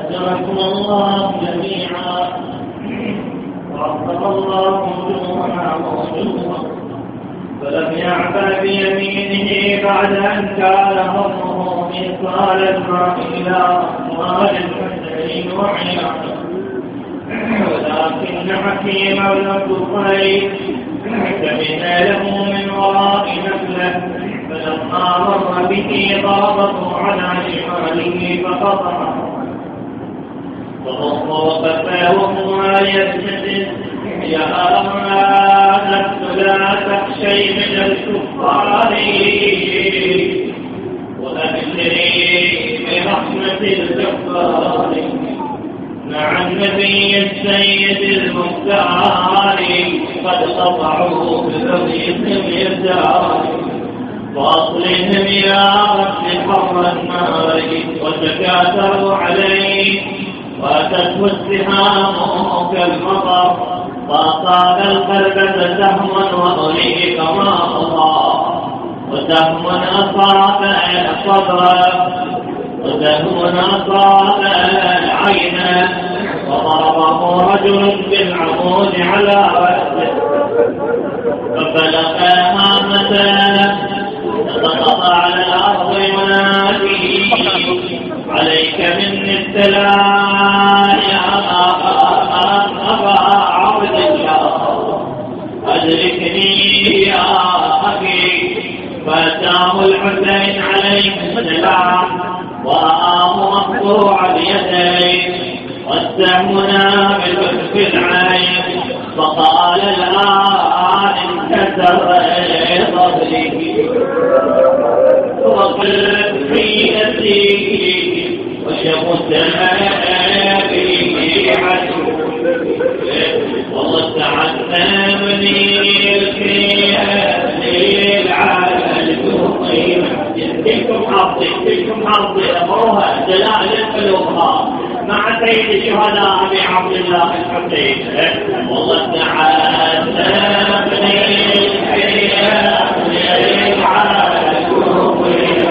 أجركم الله جميعا وغفر الله جميعا فلم يعبأ بيمينه بعد أن كان همه إيصال الماء إلى أموال الحسين وعياله، ولكن حكيم بن طفيل سمع له من وراء نخلة، فلما مر به ضربته على شماله فقطعه فضرب فاه يبتسم: يا نفس لا تخشي من الكفار وأبشري برحمة الجبار مع النبي السيد المختار، قد قطعوا بذريهم يسار فأصلهم يا رب حر النار، وتكاثروا عليه وأتته السهام كالمطر، فأصاب القلب سهما وأريك ما الله، وسهم أصاب الصدر، وسهم أصاب العين، وضربه رجل بالعمود على رأسه فبلغ هامته، فسقط على الأرض ينادي: عليك مني السلام يا أبا عبد الله، أدركني يا أخي. فأتاه الحسين عليه السلام ورآه مقطوع اليدين والسهم نابت في العين، فقال: الآن انكسر ظهري وقلت حيلتي وشمت بي عدو، والله تعلمني الخيال على الجوطين. تلكم حظي أمرها دلائل القلوبها مع سيد الشهداء أبي عبد الله الحسين. والله تعلمني الخيال على الجوطين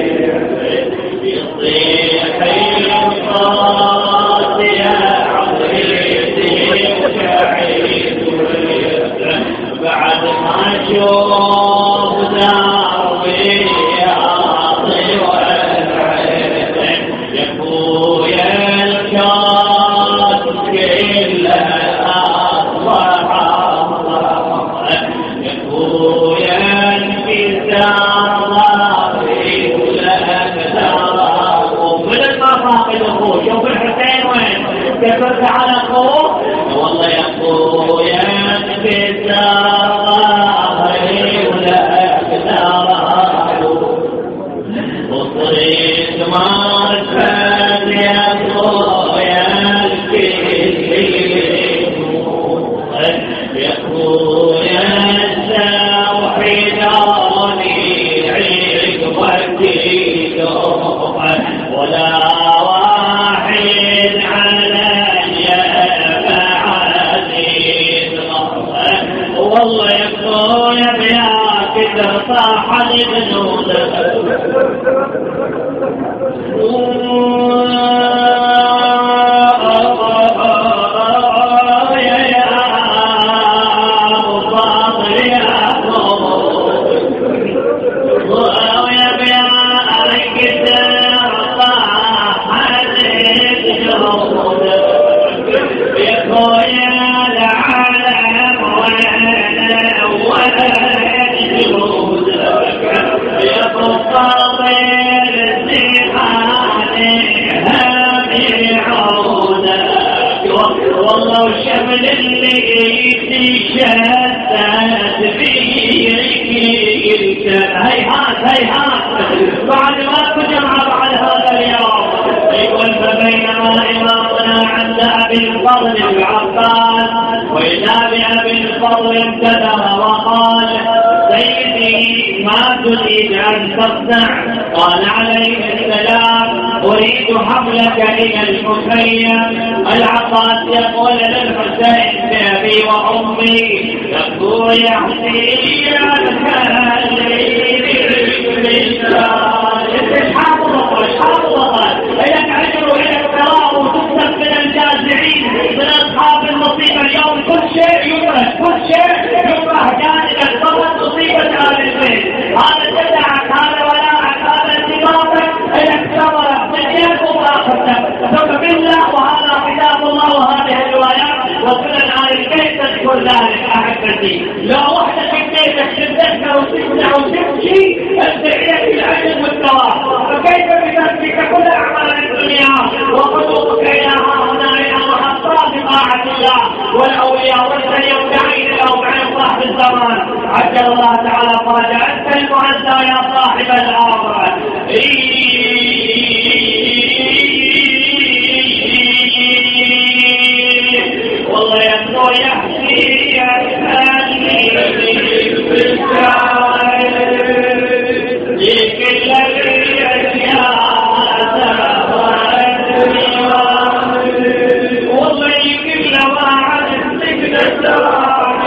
يصيح الصوت يا بعد ما اشوف داري اعطي والعين يا خويا الكون كلها اصبح يا خويا الكتاب ضاري ولك دار. ومن المفاقد اخوه شوف الحسين وين كفرت على اخوه. والله يا خويا بساري ولك دار وصريت مركز يا خويا الكثير يا خويا التوحيداني عيد وكيد ولا واحد علي فعزيز. والله يا خويا بياك ترصاح لبنود والله وشمل اللي شتت فيك هيهات بعد ما تجمع بعد هذا اليوم. يقول فبينما إمامنا عند أبي الفضل العباس وإذا بأبي الفضل ابتدأ وقال: سيدي ما تريد أن تصنع؟ قال عليه السلام: أريد حملك إلى المخيم. العباس يقول للحسين: بأبي وأمي. يقول: يا حسين حافظت لك عجر ولك كرام شيء يدرك، كل شيء يطرح جانبا فقط تصيبة آل البيت. هذا جدعك، هذا ولاءك، هذا انتباهك انك تبرك دنياك واخرتك. ثم بالله وهذا كتاب الله وهذه الروايات وسنن آل البيت تذكر ذلك. احبتي لو وحدك في بيتك شدتك وتمنع وتبكي انت اليك العلم والثواب، فكيف بنفسك كل اعمال الدنيا وخلوقك الى هنا الى محطات طاعة الله والاولياء والشريع بعين او بعين صاحب الزمان. عجل الله تعالى فرجا انت المعزى يا صاحب الامر. والله يبدو يحكي يحكي لكل الاشياء والله كل واحد تقدر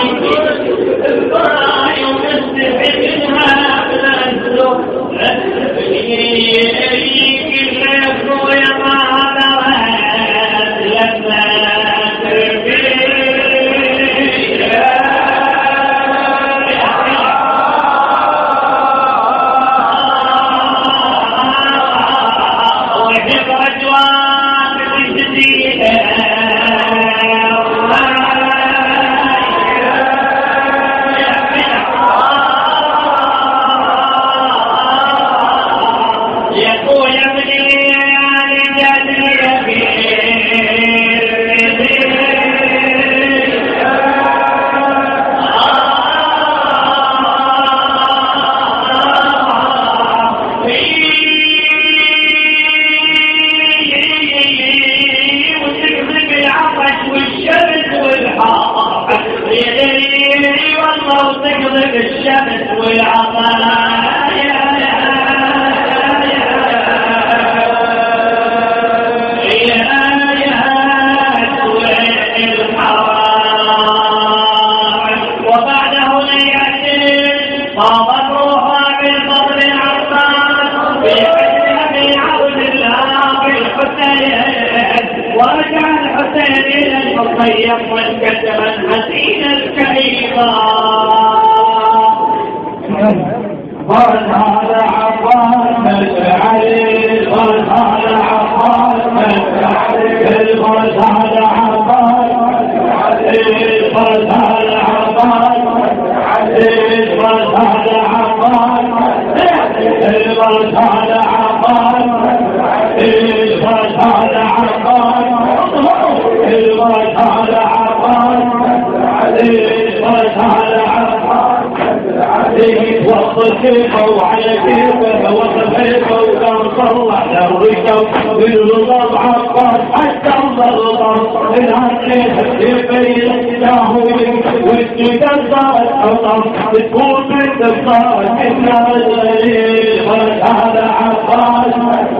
وعلى كيفه وصفيفه وكان صلح للركب بالغضب عقاد حتى الضغط الهاتف كيفين تاهوين والجدد صارت أطر تكون بالتصال إنا الليل فهذا عقاد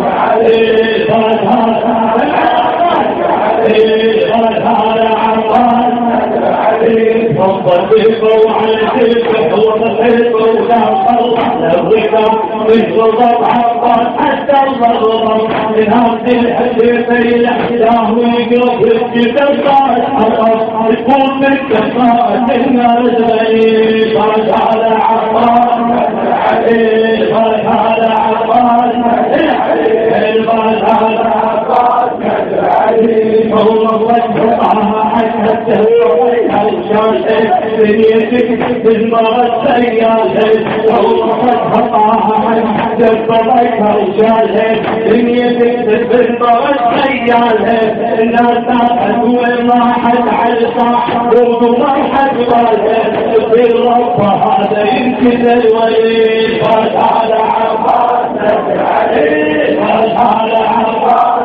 وعليه فهذا عقاد وصفيفه وعلى كيفه وصفيفه وكان صلح للركب بالغضب عقاد حتى الضغط الهاتف كيفين تاهوين والجدد صارت أطر تكون بالتصال إنا الليل فهذا عقاد هذا عقاد فهو وجهها حتى التهوى الشاشة بنيتك بالمرة السياسة فهو وجهها حتى التهوى الشاشة بنيتك بالمرة السياسة الناس تقول ما حد على صاحب وما حد غالب بالرب هذا يمكن الولي فهذا عباس عليه فهذا عباس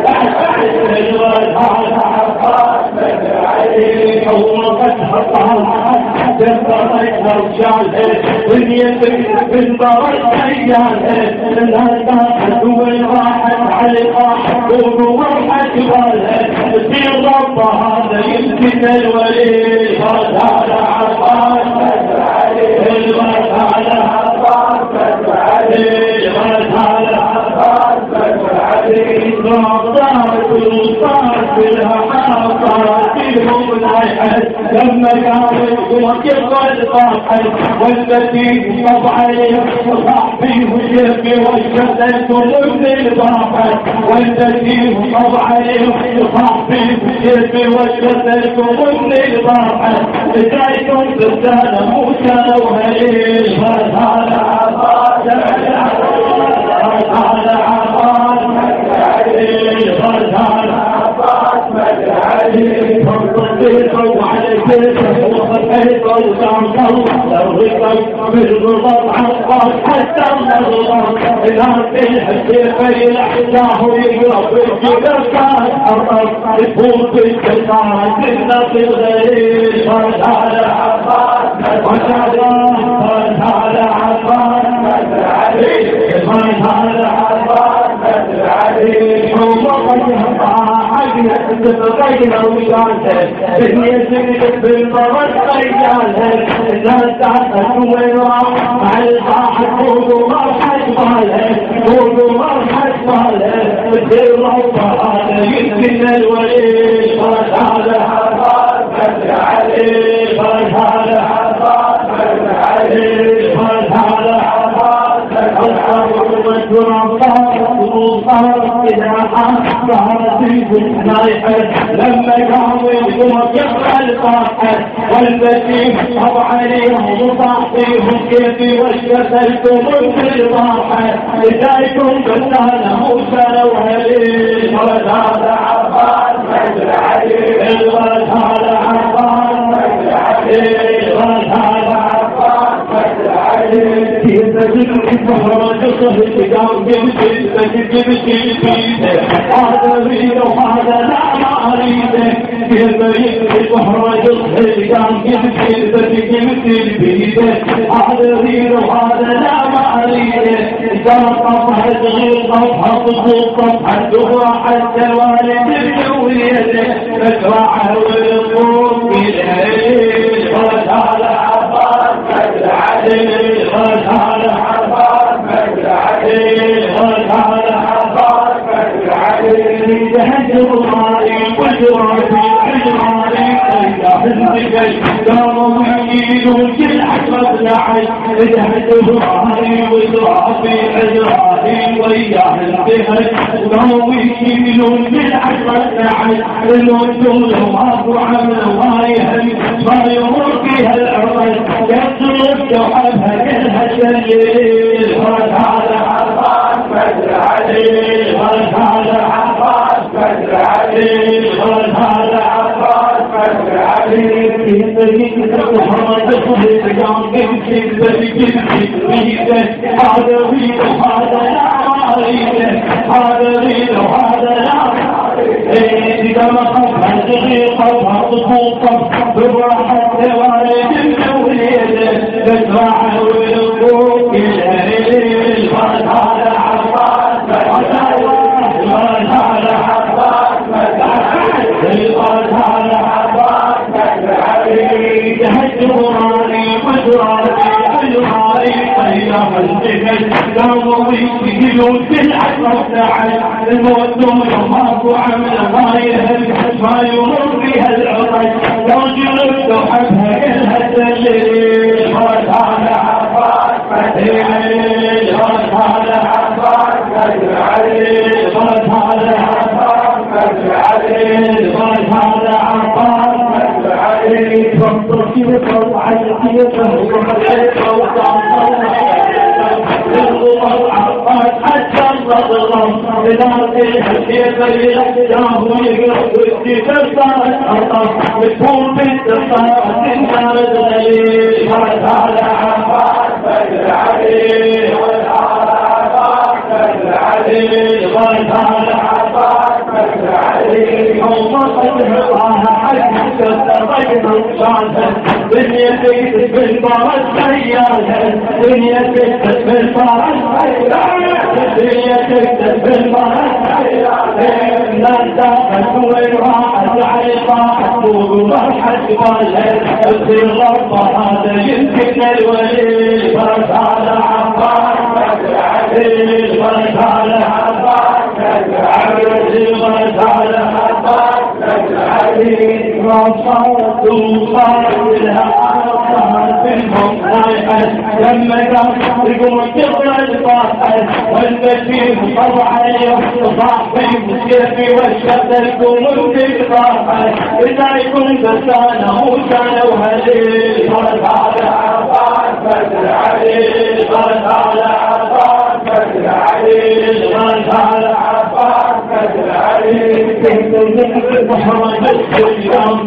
هو فتحة جبرت رجاله ونيتك بالبرد عياله الهدى دول راحت علقة وروحت باله في الرب هذا يمكن الولي هذا عباس هذا عباس صارت الوصال بالها صارت لهم نايحة لما كان يبغى الفرحة والتي طبعا وصاحبي وشيخي وشتت وابن الفرحة والتي طبعا وصاحبي وشيخي وشتت وابن الفرحة بدايكم بالسنة موسى وهليل فرحة عباس فرحة عباس فرحة وعلى كيفه وخلقه وتعمل الرقم بالغضب عقاب حتى النظر الهرب الحسيفة يلحظاه يقرب الجبكات الرب يفوت بالكسارة النصر غير فرحة عباس فرحة عباس فرحة عباس تبقينا وشانته بني سنك بالمرض رجالها الناس تعرف وين راح مع الباحث فوق مرحب بالها فوق مرحب بالها الدير روضها يمكن الولي فرحة عباس بدر علي فرحة عباس بدر علي فرحة عباس بدر إذا أصبحت نايحة لما قاموا يقرأ الفاتحة والبشير طب عليهم وصاحبيهم كيفي واشتغلتم بالراحة بدايكم بالسنة موسى وهليل فرحة عباس بدر علي فرحة عباس بدر علي فرحة عباس بدر علي كيف ذكر فرج صهد قام جبت هذا ريد وهذا لا ما اريده كيف يكتب فرج صهد قام جبت بيده هذا ريد وهذا لا ما اريده اذا طفح صغير طفح طفح دغرى حتى الوالد بوليده فترعه والقوم بالليل فرحة عباس بدر علي فرحة عباس بدر علي فرحة عباس بدر علي تهجر الغالي وجراتي حجراني حزبك قاموا يجيدون كل حسب لعي تهجر الغالي وجراتي حجراني وياه البهج قاموا يجيدون كل حسب لعي الموتون وابو عمل وايهم ما يمر فيها العرض يصرف جوابها كلها الليل فرحة عباس بدر علي فرحة عباس بدر علي فرحة عباس بدر علي كيف يكتب محمد صهيب قام جبت هذا ريد وهذا لا اريده هذا ريد وهذا لا إذا ما خفها صغير خفها طفوطة ببرحة والد الوليدة تسرع والقوم بالليل فرحة عباس فرحة عباس فرحة عباس بدر علي تهجر راني وجراني حجراني طيب الجبل قاموا يجيلون في العصر ساعة الموتون وماكو عمل ما يهم ما يمر فيها العرج رجل تحبها كلها الليل فرحة عباس بدر علي فرحة عباس بدر علي فرحة عباس بدر علي فرحة عباس بدر علي فانظر كيف وعيتيته وخليته وطعمته الغمر عباس حتى الرضا بنار الحسيب يلقاه ويقرأ تفسر الأرض بتكون بالتفسر تنكر الغليل فرحة عباس بدر علي فرحة عباس بدر علي فرحة عباس بدر علي ومصر الله حجك الرجل الصالح دنيتك بالبرد سيارها دنيتك بالبرد دنيتك بالبرد لا تاخذ وراحت على راحت ومرحت بالها تصير ربها هذا يمكن الولي فرحة عباس بدر علي فرحة عباس بدر علي فرحة عباس بدر علي صارت لها منهم رايحة لما يقوم الكبر الفاحش والبشير طبعا صاحبي وسيفي والشد يقوم الفاحش إذا يكون بسانه وسانه وهليل صارت على عفان بدر عليل صارت على عفان بدر عليل صارت على عفان بدر عليل محمد اليوم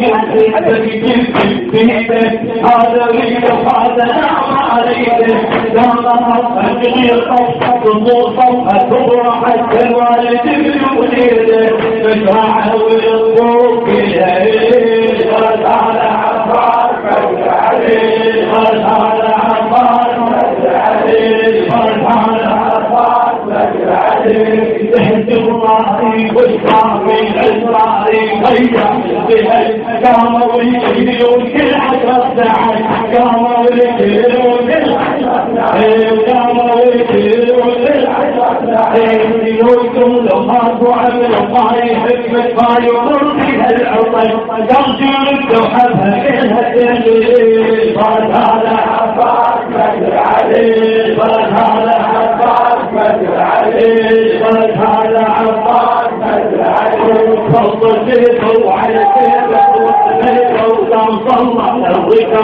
هذا ريح هذا نعم عليك دامها الغير ضموطا الكبرى حتى الوالد بوليده مشرعه ويصبوك الهيل غرد على عفار فرد عليه غرد على عفار فرد عليه غرد على عفار فرد عليه تهد الله والصعبي الاسراري ضيع بها قام ويجيون كل عشر ساعات قام ويجيون كل عشر ساعات قام ويجيون كل عشر ساعات يوكم لغاط وعمل طاي حكمة طاي وضربي هالعطي قلبي وحبها كلها تلي صارت هذا عفاك بدر عليه صارت هذا عفاك بدر عليه صارت هذا عفاك بدر عليه فضل سيفه وعلى سيفه وقام صلى الركب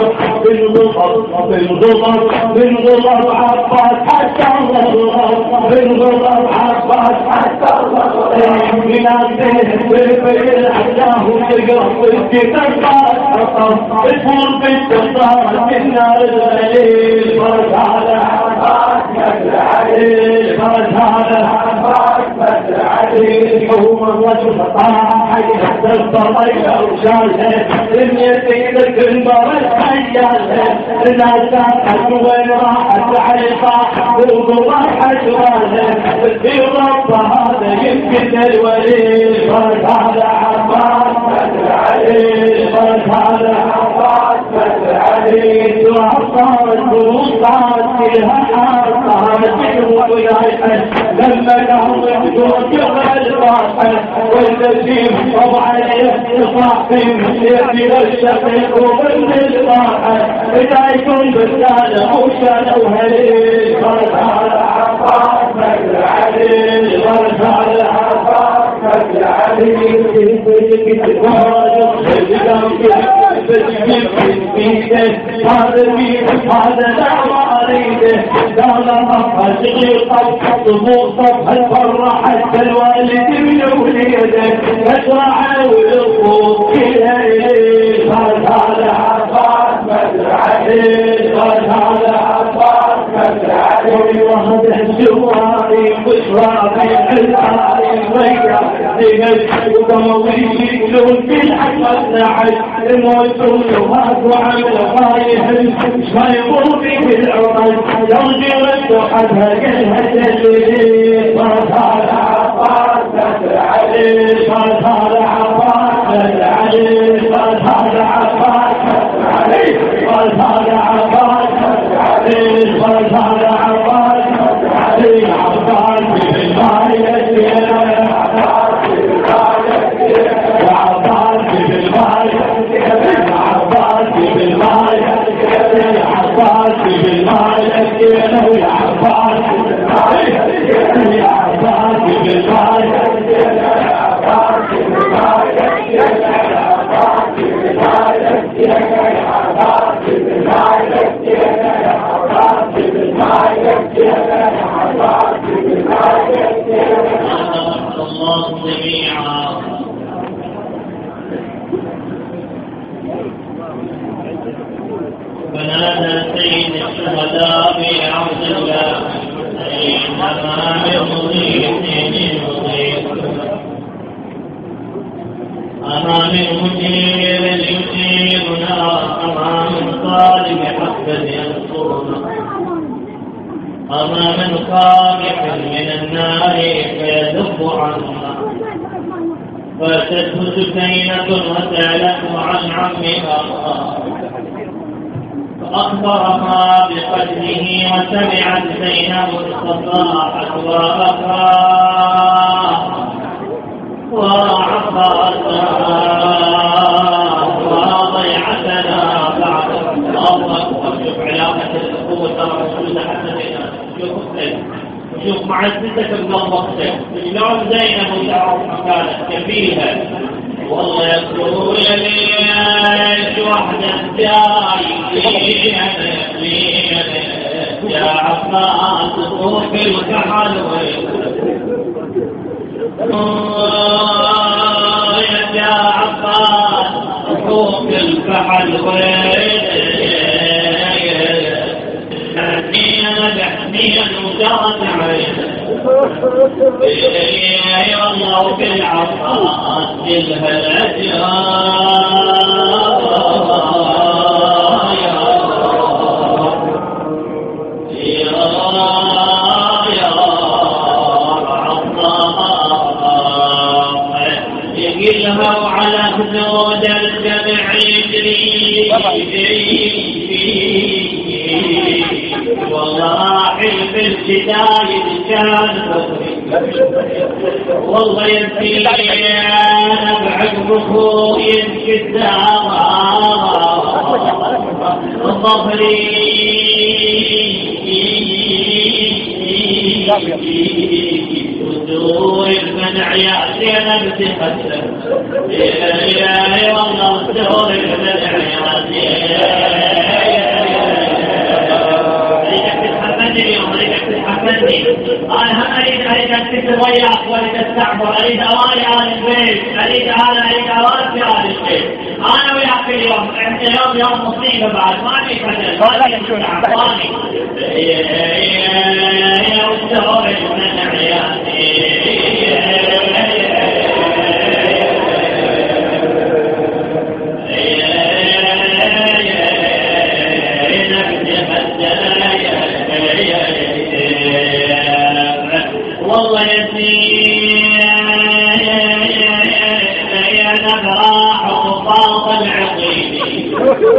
بالغضب عباس حتى الغضب بالغضب عباس حتى الغضب من الدين بالبيل عداه تقرب الجبل اسمر بالجبار النار الغليل فرد على عباس بدر عليه فرد على عباس بدر عليه هو الرجل طاح حتى الطريق وشاله يتيلك المرض حياله الناس وين راحت عليها وراحت واله في رب هذا يمكن الولي فرد على عباس بدر عليه فرد على عباس بدر عليه وعصارت وصارت كلها صارت ويايحن لما قام يجوز الفاحش والنسيم طبعا يصاحب يأتي الشقيق ومن الفاحش إذا يكون بسانه وشانه وهليل صارت على عفاك بدر عليه صارت على عفاك بدر عليه هذا نعم عليده دامها الغير ضموطا الفرح حتى الوالد من وليده مشرعه ويصبوك الهيل صارت على عفاك بدر عليه صارت على عفاك بدر عليه وهذا الجواري وشرابي الحلالي ويا وضموي يقولون في الحكمة نعش الموت وهاد وعمل طايح شايفوا فيه العمل يرجي وحدها كلها تجري صارت على عفاك بدر عليه صارت على عفاك بدر عليه صارت على عفاك بدر عليه صارت على عفاك بدر عليه صارت على عفاك بدر عليه عفاك بالماء يسير عفاك بالماء يسير عفاك بالماء يسير عفاك بالماء يسير عفاك بالماء يسير يا عفاك بالماء يسير يا عفاك بالماء يسير يا عفاك بالماء يسير يا عفاك بالماء يسير يا عفاك بالماء يسير يا عفاك بالماء يسير يا عفاك بالماء يسير الله جميعا فنادى سيد الشهداء بعبد الله إنما من مضيف أما من مجير يجيرنا أما من طالب حسد ينصرنا أما من خافق من النار فيذب عنا فأتته سكينة وسألته عن عمها فأخبرها بقتله وسمعت زينب الصفاحة وأخاها وعصاها هو ترى رسول حتى شوف معزتك بضبطك اليوم زينب وتعرف مكانك كفيها والله يقول لي ايش وحده جاي يا عباس فوق الكحل يا عباس فوق الكحل بحنيا وجرت يا الله بالعطاء جلها الأجرار يقلها وعلى حدود الجمع يجري والله حلف الشدايد كان والله يبكي انا بعقبه يبكي ظهري ودور المنع يا انا بتحسن يا والله ودور المنع أنا أريد أن تتضيق ولتستعبر أريد أوالي آل البيت أريد أوالي في آل البيت أنا وياك اليوم يوم مصيبة بعد ما في فجل يا والدور المنع والله يسير يا نبراح وطاط العقيدي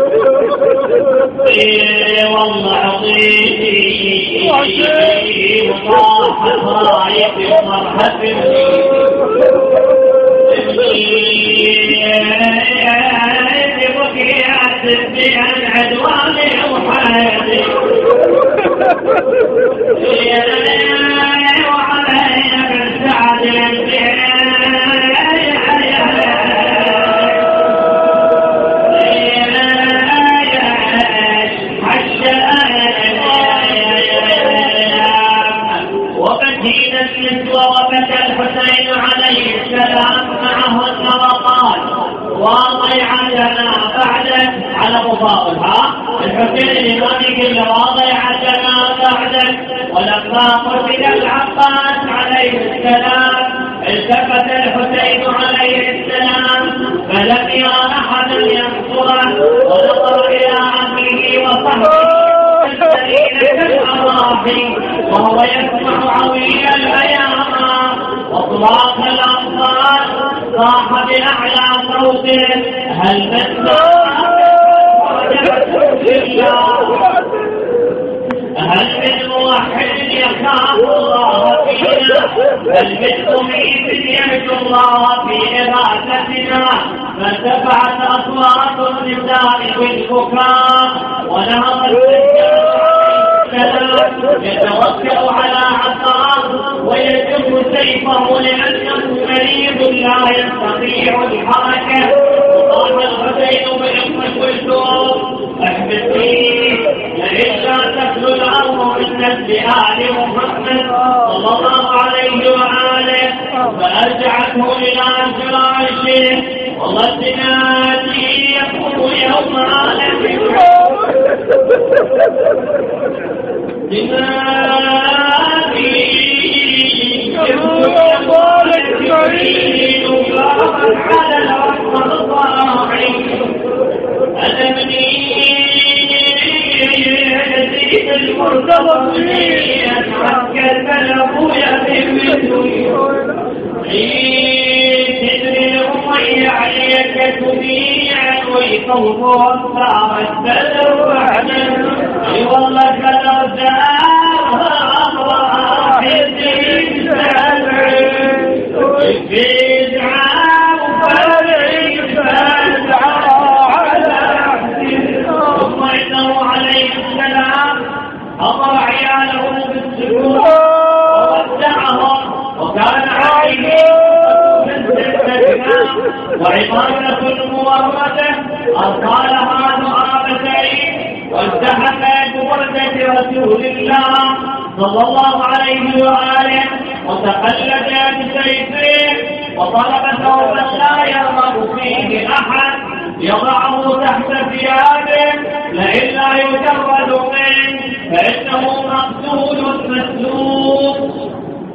والله عقيدي وطاحت رايك ومرحب بكيات بأن عدواني وحياتي وبكينا النسوة وبكى الحسين عليه السلام معهن وقال واضيعتنا بعدك على مفاضلها الحسين الإمام يقول واضيعتنا بعدك ولما قتل العباس عليه السلام التفت الحسين عليه السلام فلم يرى أحدا ينصره ونظر إلى عمه وصحبه وهو يسمع عويل الأيام وصراخ الأنصار صاح بأعلى صوته هل من هل من موحد يخاف الله فينا هل من مميت يرجو الله في إغاثتنا فارتفعت أصوات النساء بالبكاء ونهض السجاد يتوكل على عصاه ويجب سيفه لأنه مريض لا يستطيع الحركة وقال الحسين بأم كلثوم احبسني لئلا تخلو الأمر من نسل آل محمد صلى الله عليه وآله فأرجعته إلى فراشه وظلتناتي يقول يوم عالم دماغي يقول الجريد وقامت على الأرض الضاعي ألمني يزيد المرتضى أتعكر فلأبويا بالمثل تدري الرمي عليك تبيعا ويطوف أصار السلو بعدا والله كالأرزاق أمرها حزين سبع بدعا وفرعي فادعا على حزين ثم إنه عليه السلام صلى الله عليه وآله وتقلد بسيفه وطلب ثوبا لا يرغب فيه أحد يضعه تحت ثيابه لئلا يجرد منه فإنه مقتول مسلوب.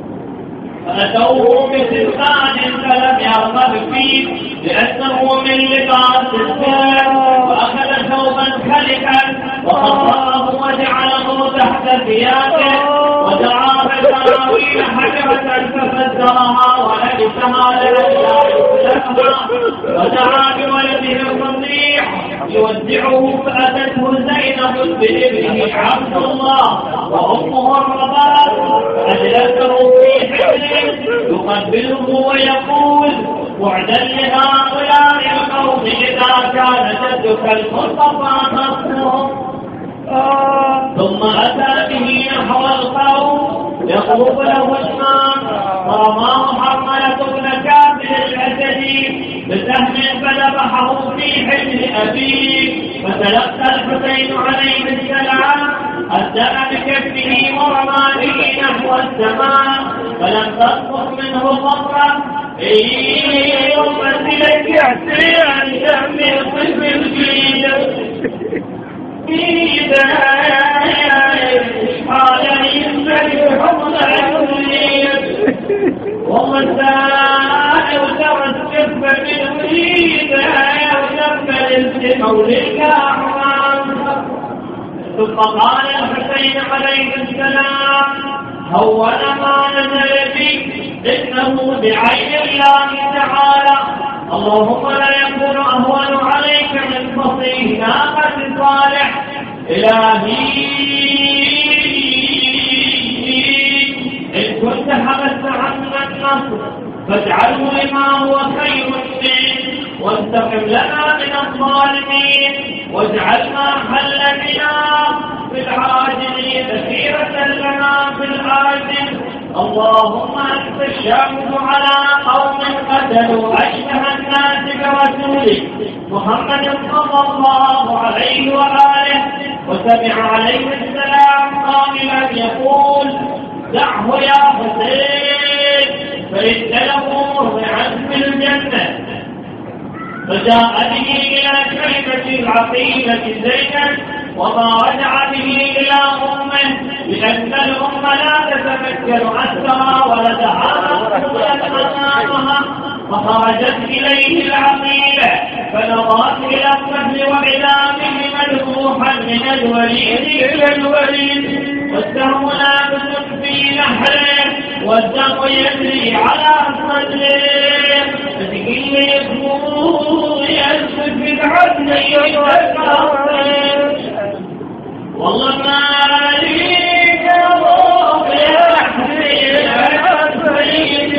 فأتوه بسلطان فلم يرغب فيه لأنه من لباس السلم وأخذ ثوبا خلقا وخطره وجعله تحت ثيابه ودعا بسراويل حجرة ففزرها ولبسها لئلا يسلمها ودعا بولده الرضيع يودعه فأتته زينب بابنه عبد الله وأمه الرباب فأجلسه في حجره يقبله ويقول وعدا لهؤلاء القوم إذا كان جدك المصطفى نصرهم. ثم أتى به نحو القوم يطلب له الماء فرماه حرملة بن كعب الأسدي بسهم فذبحه في حجر أبيه فتلقى الحسين عليه السلام الدم بكفه ورمى به نحو السماء فلم تسقط منه قطرة يمثلك يحسي عن دم الطفل الجيد قال ينزل حفظ عقلية والله ترى السف من مريدها وتقبل مولك أحرام. ثم قال الحسين عليه السلام هون ما نزل بك إنه بعين الله تعالى اللهم لا يكون أهون عليك من فصيح ناقة صالح إلهي إن كنت حبست عنا النصر فاجعله لما هو خير منه وانتقم لنا من الظالمين واجعل ما حل بنا في العاجل ذخيرة لنا في العاجل. اللهم أنت الشاهد على قوم قتلوا أشبه الناس برسولك محمد صلى الله عليه وآله وسمع عليه السلام قائلا يقول دعه يا حسين فإن له مرضعا في الجنة. فجاء به إلى شيبة العقيلة زينب وما رجع به إلى أمه لأن الأم لا تتمكن أثرها ولدها مقتولا أمامها فخرجت إليه العقيلة فنظرت إلى الطفل وعظامه مذبوحا من الوليد إلى الوليد والسهم نابت في نحره والدم يجري على صدره فذكي يسمو يسفك بالعدل والله ما ليك روح يحزن العصيد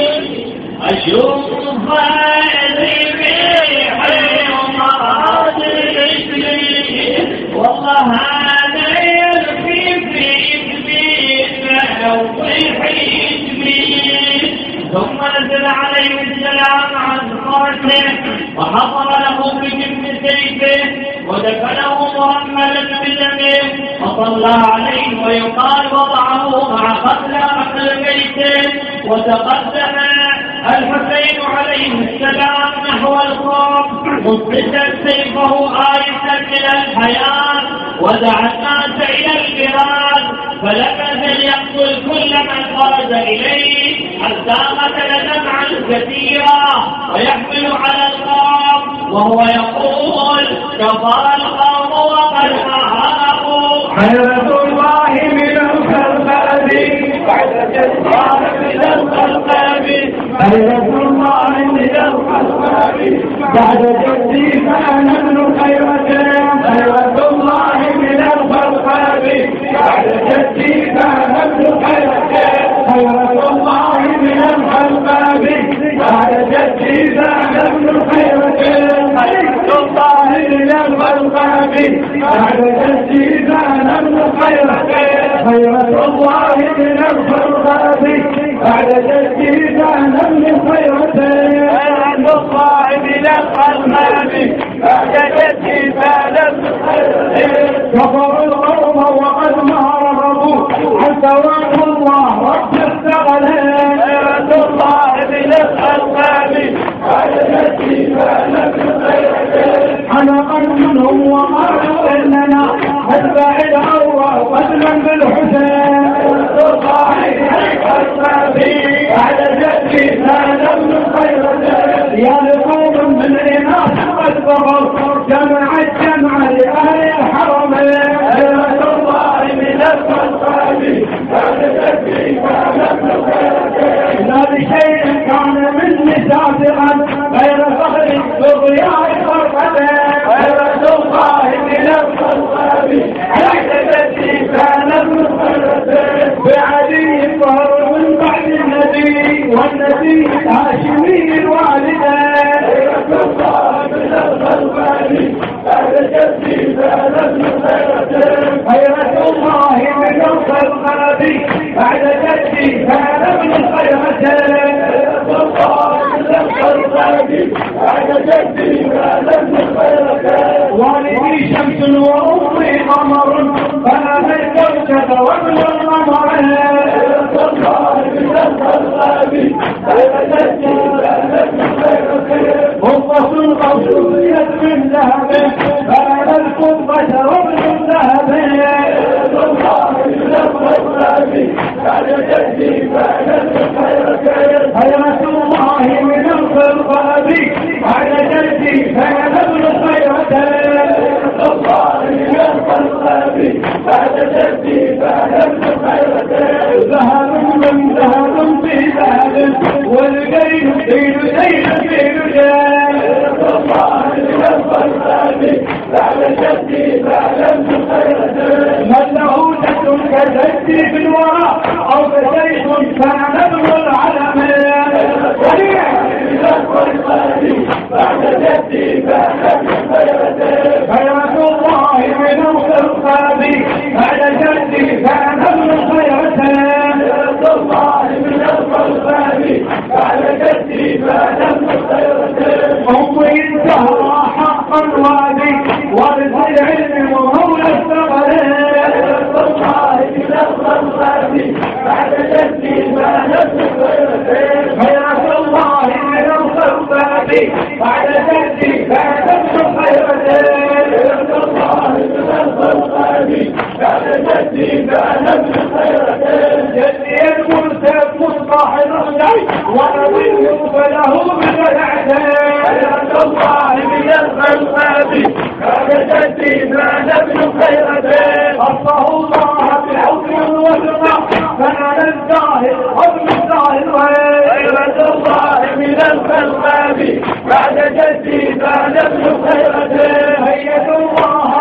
أشوف هذه بحي ومراضي والله هذا يلقي في جبينه ويحي جبين. ثم نزل عليه السلام عن فرسه وحضر له بجنب سيفه ودفنه مؤملا بدمه وصلى عليه ويقال وضعه مع قتلى أهل بيته. وتقدم الحسين عليه السلام نحو القوم مصلتا سيفه آيسا من الحياة ودعا الناس إلى الجهاد فلم يزل يقتل كل من خرج إليه حتى قتل جمعا كثيرا ويحمل على القوم وهو يقول كفر القوم وقد هربوا. حيرة الله من الخلق بعد جزار من الخلق حيرة الله من الخلق بعد جزي فنحن خيرتين حيرة الله من الخلق بعد جزي فنحن خيرتين حيرة الله من الخلق بعد جزي فنحن خيرتين حيرة الله من الخلق بعد جزي فنحن خيرتين حيرة الله من الخلق بعد جزي فنحن خيرتين حيرة الله من الخلق بعد جزي فنحن خيرتين كفروا القوم وقد ما رغبوا عن جمع الجمع لأهل الحرم خيرة الله من الخلق لا بشيء كان مني سابقا غير فخر بالضياء فرقته خيرة الله من الخلق التي كان بعلي ظهر من بعد النبي والنبي الهاشمي الوالده خيرة الله من الخلق خيرة الله من الخلق بعد جدي كان ابن خيرته خيرة الله من الخلق بعد جدي كان ابن خيرته والدي شمس وامي قمر فانا الكوكب وابن القمر خيرة الله من الخلق بعد جدي كان ابن خيرته قبة القبضية من ذهب فانا القبة وابن الذهب خيرة الله من الخلق بعد جدي كان ابن خيرته خيرة الله من الخلق بعد جدي كان ابن خيرته خيرة الله من الخلق بعد جدي كان ابن خيرته ذهب من ذهب في ذهب والدين دين دين دين خيرة الله من الخلق بعد جدي كان ابن خيرته ملعونة كجدي في الوراء أو كشيخ كان ابن العلم بعد جدي كان ابن خيرته خيرة الله من الخلق بعد جدي كان ابن خيرته خيرة الله من الخلق بعد جدي كان ابن خيرته أمي الزهراء حقا وادي وارث العلم ومولى الثغر خيرة الله من الخلق بعد جدي كان ابن خيرته خيرة الله من الخلق بعد جدي كان ابن خيرته خيرة الله من الخلق بعد جدي كان ابن خيرته جدي المرسل مصباح الرجل ونبي فله بشرعته خيرة الله من الخلق بعد جدي كان ابن خيرته خصه الله بالحكم والوثق فنال الظاهر وابن الظاهر خيرة الله من الخلق بعد جدي كان ابن خيرته هيئة الله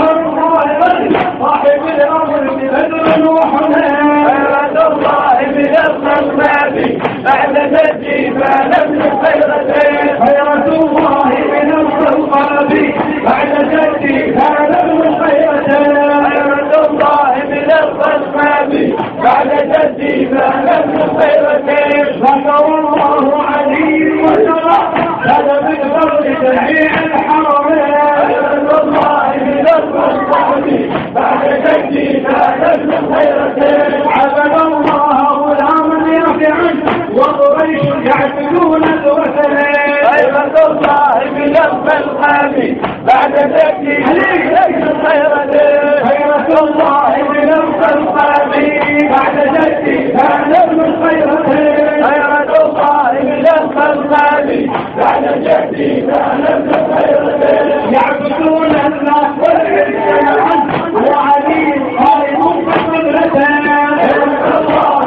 صاحب الامر بدر وحنان خيرة الله من الخلق بعد جدي كان ابن خيرته خيرة الله من الخلق بعد جدي كان ابن خيرته خيرة الله من الخلق بعد جدي كان ابن خيرته ذكر الله علي وسرى هذا بالفرد جميع الحرمين خيرة الله من الخلق بعد جدي كان ابن خيرته عبد الله غلاما يرفعا وقريش يعبدون الوثن خيرة الله من الخلق بعد جدي كان خيرته خيرة الله من الخلق بعد جدي كان ابن خيرته خيرة الله من الخلق بعد جدي كان ابن خيرته يعبدون الناس والعلم وعلي قائم بقدرته خيرة الله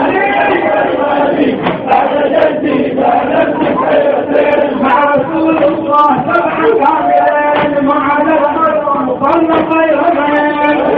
بعد جدي كان ابن خيرته مع رسول الله سبعا كاملا مع نفسه مصنف خيرته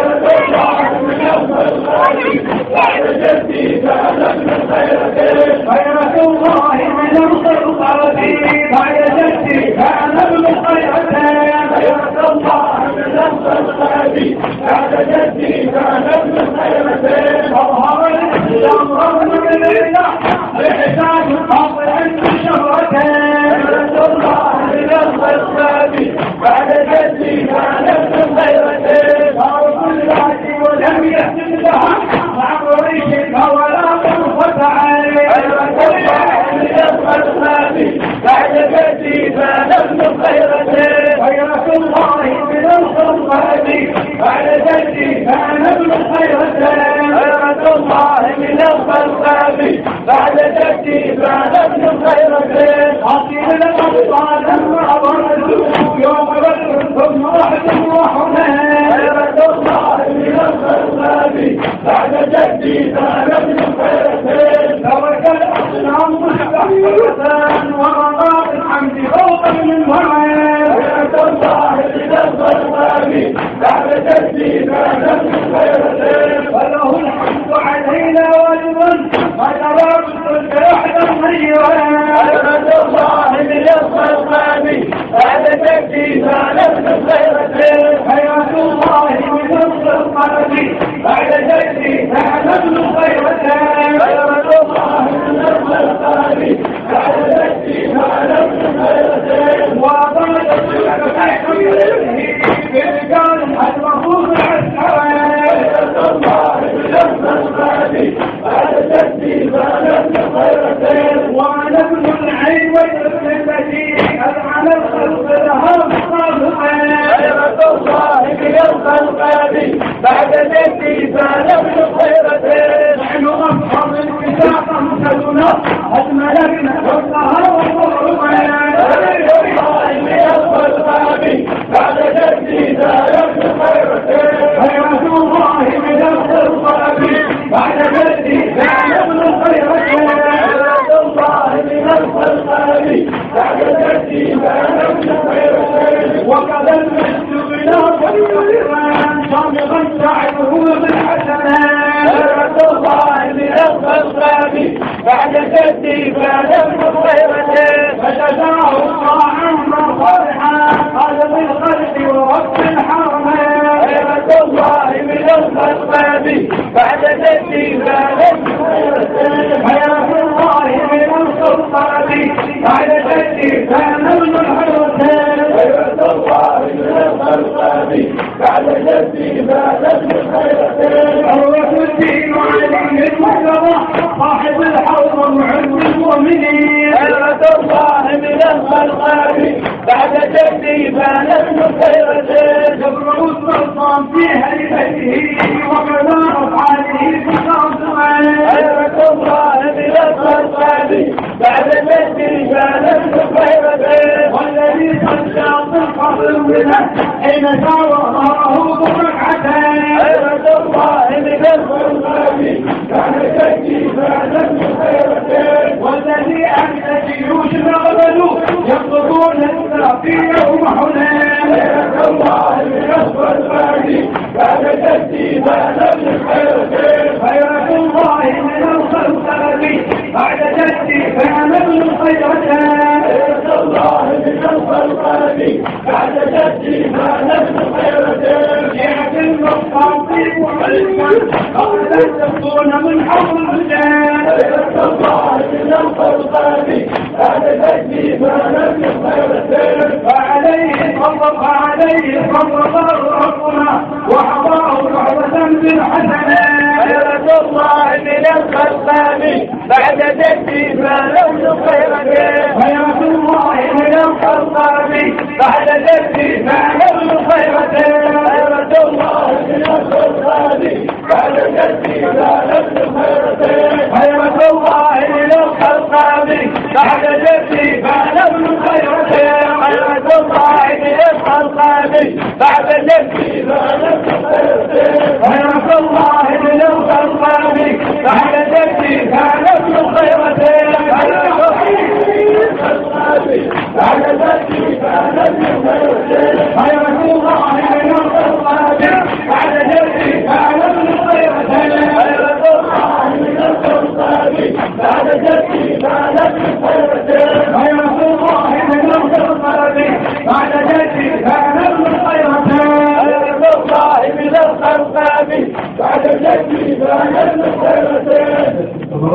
بعد جدي كان ابن خيرته خيرة الله من الخلق بعد جدي كان ابن خيرته خيرة الله من الخلق بعد جدي كان ابن خيرته أظهر الإسلام رغم من الله بحساب قاطع بشهرته خيرة الله من الخلق بعد جدي كان ابن خيرته صار كل ولم يحسن لها مع قريش ولا طرفة عين خيرة الله من الخلق بعد جدي كان ابن خيرته خيرة الله من الخلق بعد جدي كان ابن خيرته خيرة الله من الخلق بعد جدي كان ابن خيرته أصيل الأبطال أمر يوم بدر ثم برجال المفروض العسكري الله بالغالي بعد جدي فلم خيرتين وانا ابن العين وابن المدين على الخلق لها مصالحين خيرة الله بالغالي بعد جدي فلم خيرتين نحن أفضل الكتاب أمثلنا أجملنا كلها وقربين بعد جدي فلم خيرتين خيرة الله بالغالي بعد جدي فلم خيرتين خيرة الله بالغالي بعد جدي فلم خيرتين وقد المجد بلا خيران صامغا شعره بالحسنات خيرة الله بالغالي بعد جدي فلم خيرتين فجزاه الله عما صالحا قال بالخلق ورب الحرمين خيرة الله بالغالي بعد جدي فلم خيرتين خيرة الله بالغالي بعد جدي فلم خيرتين خيرة الله بالغالي بعد جدي فلم خيرتين عروة الدين علي المحتوى صاحب الحوض وعلم المؤمنين خيرة الله بالغالي بعد جدي فلم خيرتين جبر السلطان في هيبته وكذا أفعاله فخاصمين خيرة الله بالغالي بعد جدي فلم خيرتين والذي سجاط القبر منه حين شاوره بركعتين خيرة الله بالغالي بعد جدي فلم خيرتين والذي أنت جيوش نغللوا يطلبون السافية ومحنين خيرة الله بالغالي بعد جدي فلم خيرتين خيرة الله من الخلق بعد جدي فلم خيرتين خيرة الله من الخلق بعد جدي فلم خيرتين جهة المصطفى وعلما قبل تكون من حول الجان خيرة الله من الخلق بعد جدي فلم خيرتين فعليه صلى ربنا وحضاه رحمة بالحسنات خيرة الله من الخلق بعد جدي فلم خيرتين خيرة الله من الخلق بعد جدي فلم خيرتين خيرة الله من الخلق بعد جدي فلم خيرتين خيرة الله من الخلق بعد جدي فلم خيرتين خيرة الله من الخلق بعد جدي فلم خيرتين خيرة الله من الخلق بعد جدي فلم خيرتين بعد جدي فلم خيرتين خيرة الله من الخلق بعد جدي فلم خيرتين خيرة الله من الخلق بعد جدي فلم خيرتين خيرة الله من الخلق بعد جدي فلم خيرتين خيرة الله من الخلق بعد جدي فلم خيرتين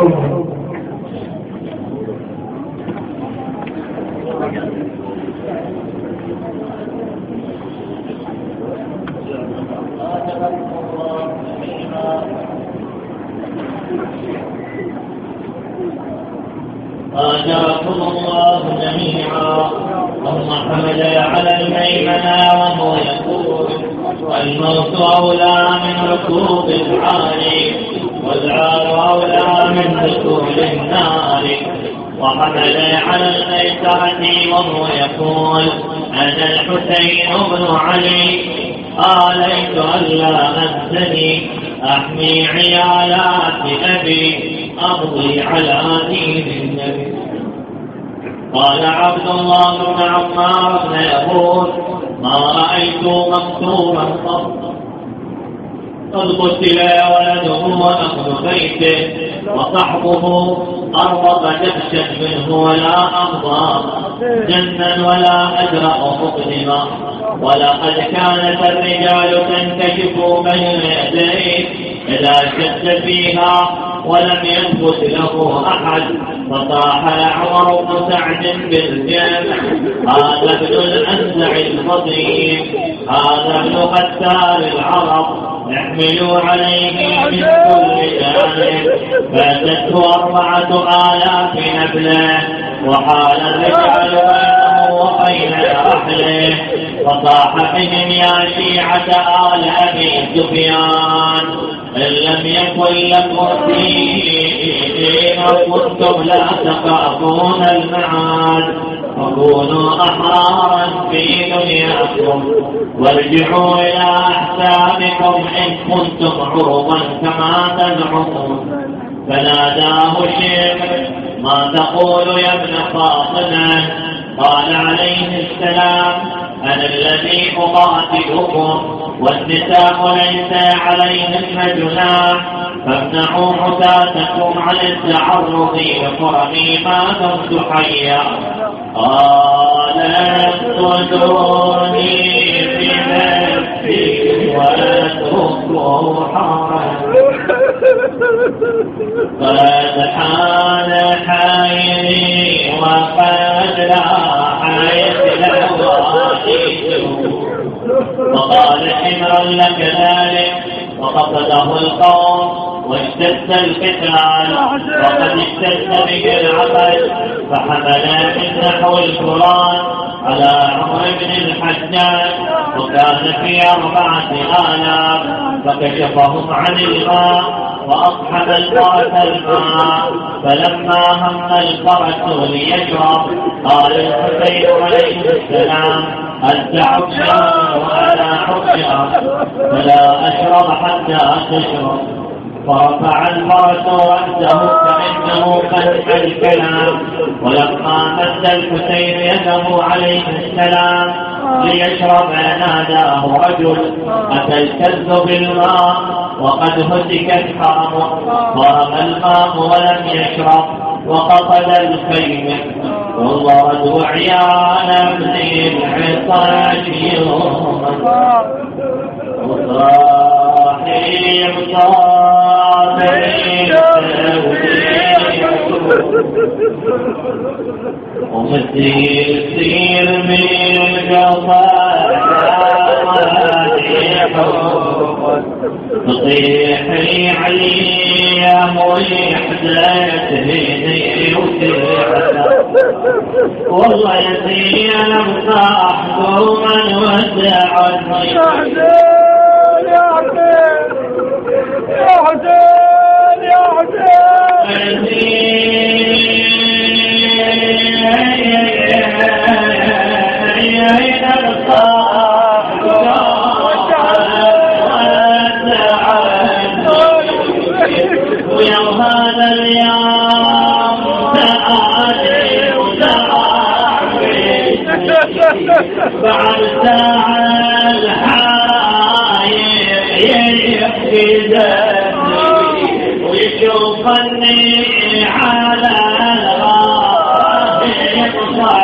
آجركم الله جميعا ثم حمد على الميمنة وهو يقول الموت أولى من ركوب الحال والعار أولى من دخول النار وحمد على الميسرة وهو يقول أنا الحسين بن علي آليت ألا أنسني أحمي عيالات أبي أمضي على دين النبي. قال عبد الله بن عمار بن يهود ما رأيت مكتوبا قط قد قتل ولده ونخل بيته وصحبه أرض دهشا منه ولا أرضى جنا ولا أجرأ مقدما ولقد كانت الرجال تنكشف بين يديه إذا شد فيها ولم يثبت له أحد فصاح عمر بن سعد بالجمع: هذا ابن الأنزع الخطيب، هذا ابن قتال العرب، احملوا عليه من كل جانب. فاتته 4000 نبله، وحال الرجال بينه وبين رحله. فصاح بهم: يا شيعة آل أبي سفيان، إن لم يكن لكم دين كنتم لا تخافون المعاد، فكونوا أحرارا في دنياكم وارجعوا إلى أحسابكم إن كنتم عرضا كما تزعمون. فناداه شيخ: ما تقول يا ابن فاطمة؟ قال عليه السلام: أنا الذي أقاتلكم والنساء ليس عليهن جناح، فامنعوا عتاتكم عن التعرض لقرمي ما دمت حيا. قال: اقتلوني بنفسي واتركوا حرا. قد حان حيري وقد لاح فقال: حمرا لك ذلك. وقصده القوم واشتد القتال، وقد اشتد به العبث، فحمل من نحو القرآن على عمر بن الحجاج، وكان في 4000، فكشفهم عن الماء وأصحب الفرس الماء. فلما هم الفرس ليشرب قال الحسين عليه السلام: أنت عطشان وأنا عطشان، فلا أشرب حتى تشرب. فرفع الفرس رأسه كأنه قد الكلام. ولما مد الحسين يده عليه السلام ليشرب ناداه رجل: أتلتذ بالماء وقد هتكت حرمه؟ ضرب الماء ولم يشرب، وقصد الخيمة وضرد عيان ابن العطاش يوما. وصاحب صابرين ومسير من الجفاء تطيحي علي يا محدث هدي والله يا زينب صاحب من ودعني. يا حسين يا ويا هذا اليوم تعالي بعد ساعة الحايل يحكي ذنبي ويشوفني على الغاية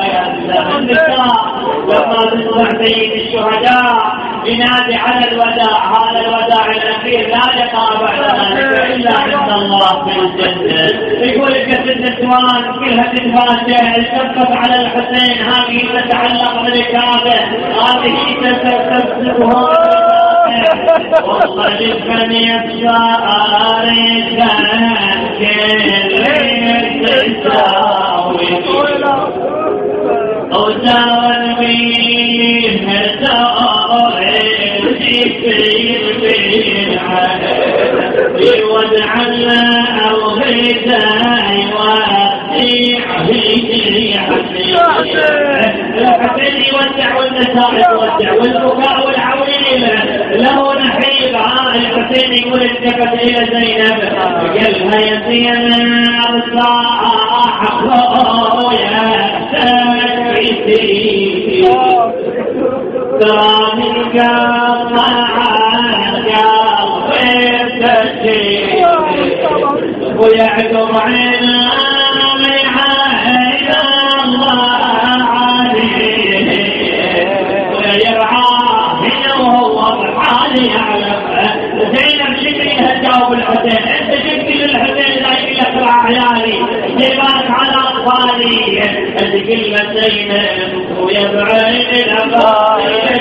لما تسمع سيد الشهداء ينادي على الوداع، هذا الوداع الأخير لا يقع بعد ذلك إلا عند الله في الجنة. يقول لك النسوان كلها تتفاجأ الشفقة على الحسين، هذه تتعلق بالكعبة، هذه تستفزها والله لكن يسار كل تساوي أوزان بيه يودع أو غيثاي الحسين يودع والنساء يودع والبكاء والعويل له نحيب. الحسين يقول التفت إلى زينب قالها: يا زينب صاح يا سيدي ترى من ويعذر عينا الله عليه ويرعاه وهو بحاله يعلم. زينب شكري هتجاوب الحسين: انت شكري للحسين لا يقلق عيالي، جيبانك كلمتين ويبعين الأبائل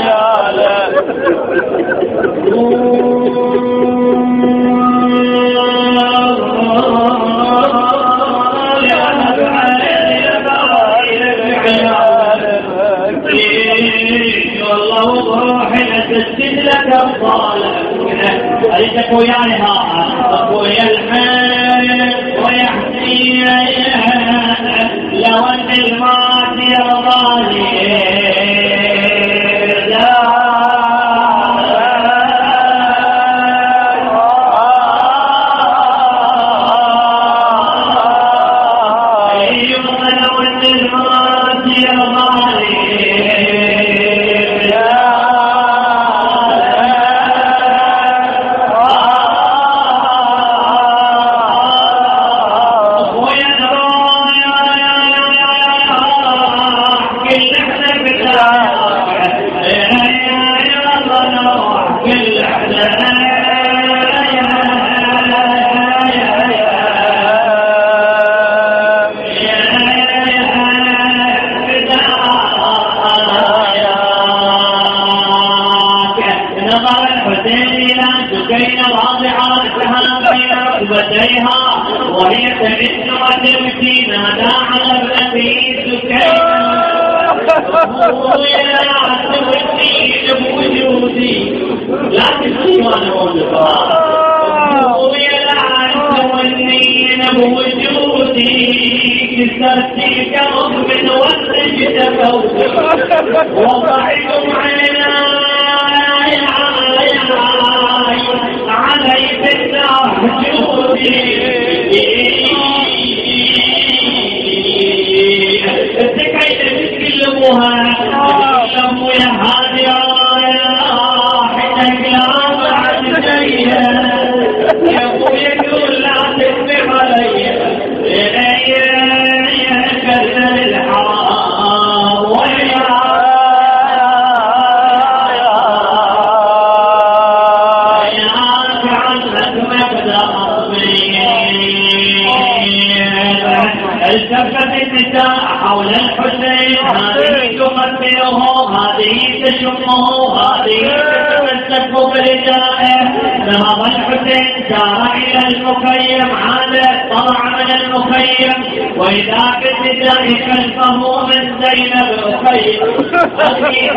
والله بروحي أسجد لك الصالح أريدك وياها أخويا الحين ويحسين لو أن المات يرضاني وهي تمس وتمشي نادى على ابنتي سكينة ويا تودي بوجودي لا تسمع وانا اقول ويا تودي بوجودي كسرتي كرب من وسجد فوقي وضعكم عيناي علي بالله جودي التكاية تتكلموها تتكلموا يا هادي حينك لا بعد جيها يا أخويا يقول لا تكذب علي يا كذب الحرام ويا التفت النساء حول الحسين هذه تقبله هذه تشمه هذه تتمسك بردائه ذهب الحسين سار الى المخيم عاد طلع من المخيم واذا بالنداء خلفه من زينب اخي اخي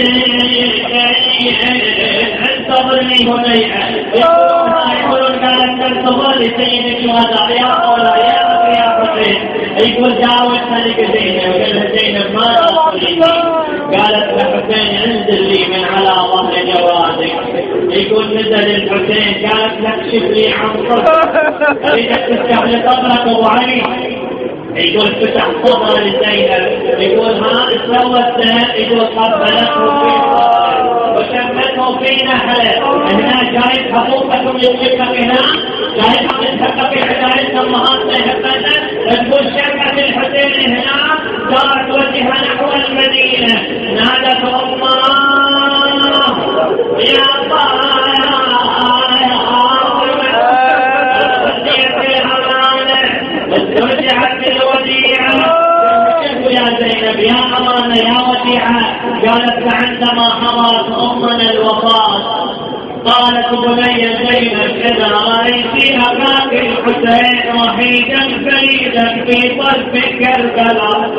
حسين انتظرني هنيئا يقولون كانت تنتظر لسيد الشهداء يا قولا يا حسين يقول داود ملك زينب قال زينب ما تقوليني قالت لحسين انزل لي من على ظهر جوازك يقول نزل الحسين قالت اكشف لي عن صدرك اريدك تفتح لي صدرك ابو علي يقول فتح صدر لزينب يقول ها سوت يقول قبلته في صدره وشمته في نهره هنا جاي حقوقكم يوقفك هنا جاي حقوقك في عدالة الله سيهبتك تقول شمت الحسين هنا دارت وجهها نحو المدينة نادت الله يا الله رجعت الوديعة يا زينب يا أمانة يا وديعة قالت فعندما حضرت أمنا الوفاة قالت بني زينب إذا رأيت أباك الحسين وحيدا فريدا في طرف كربلاء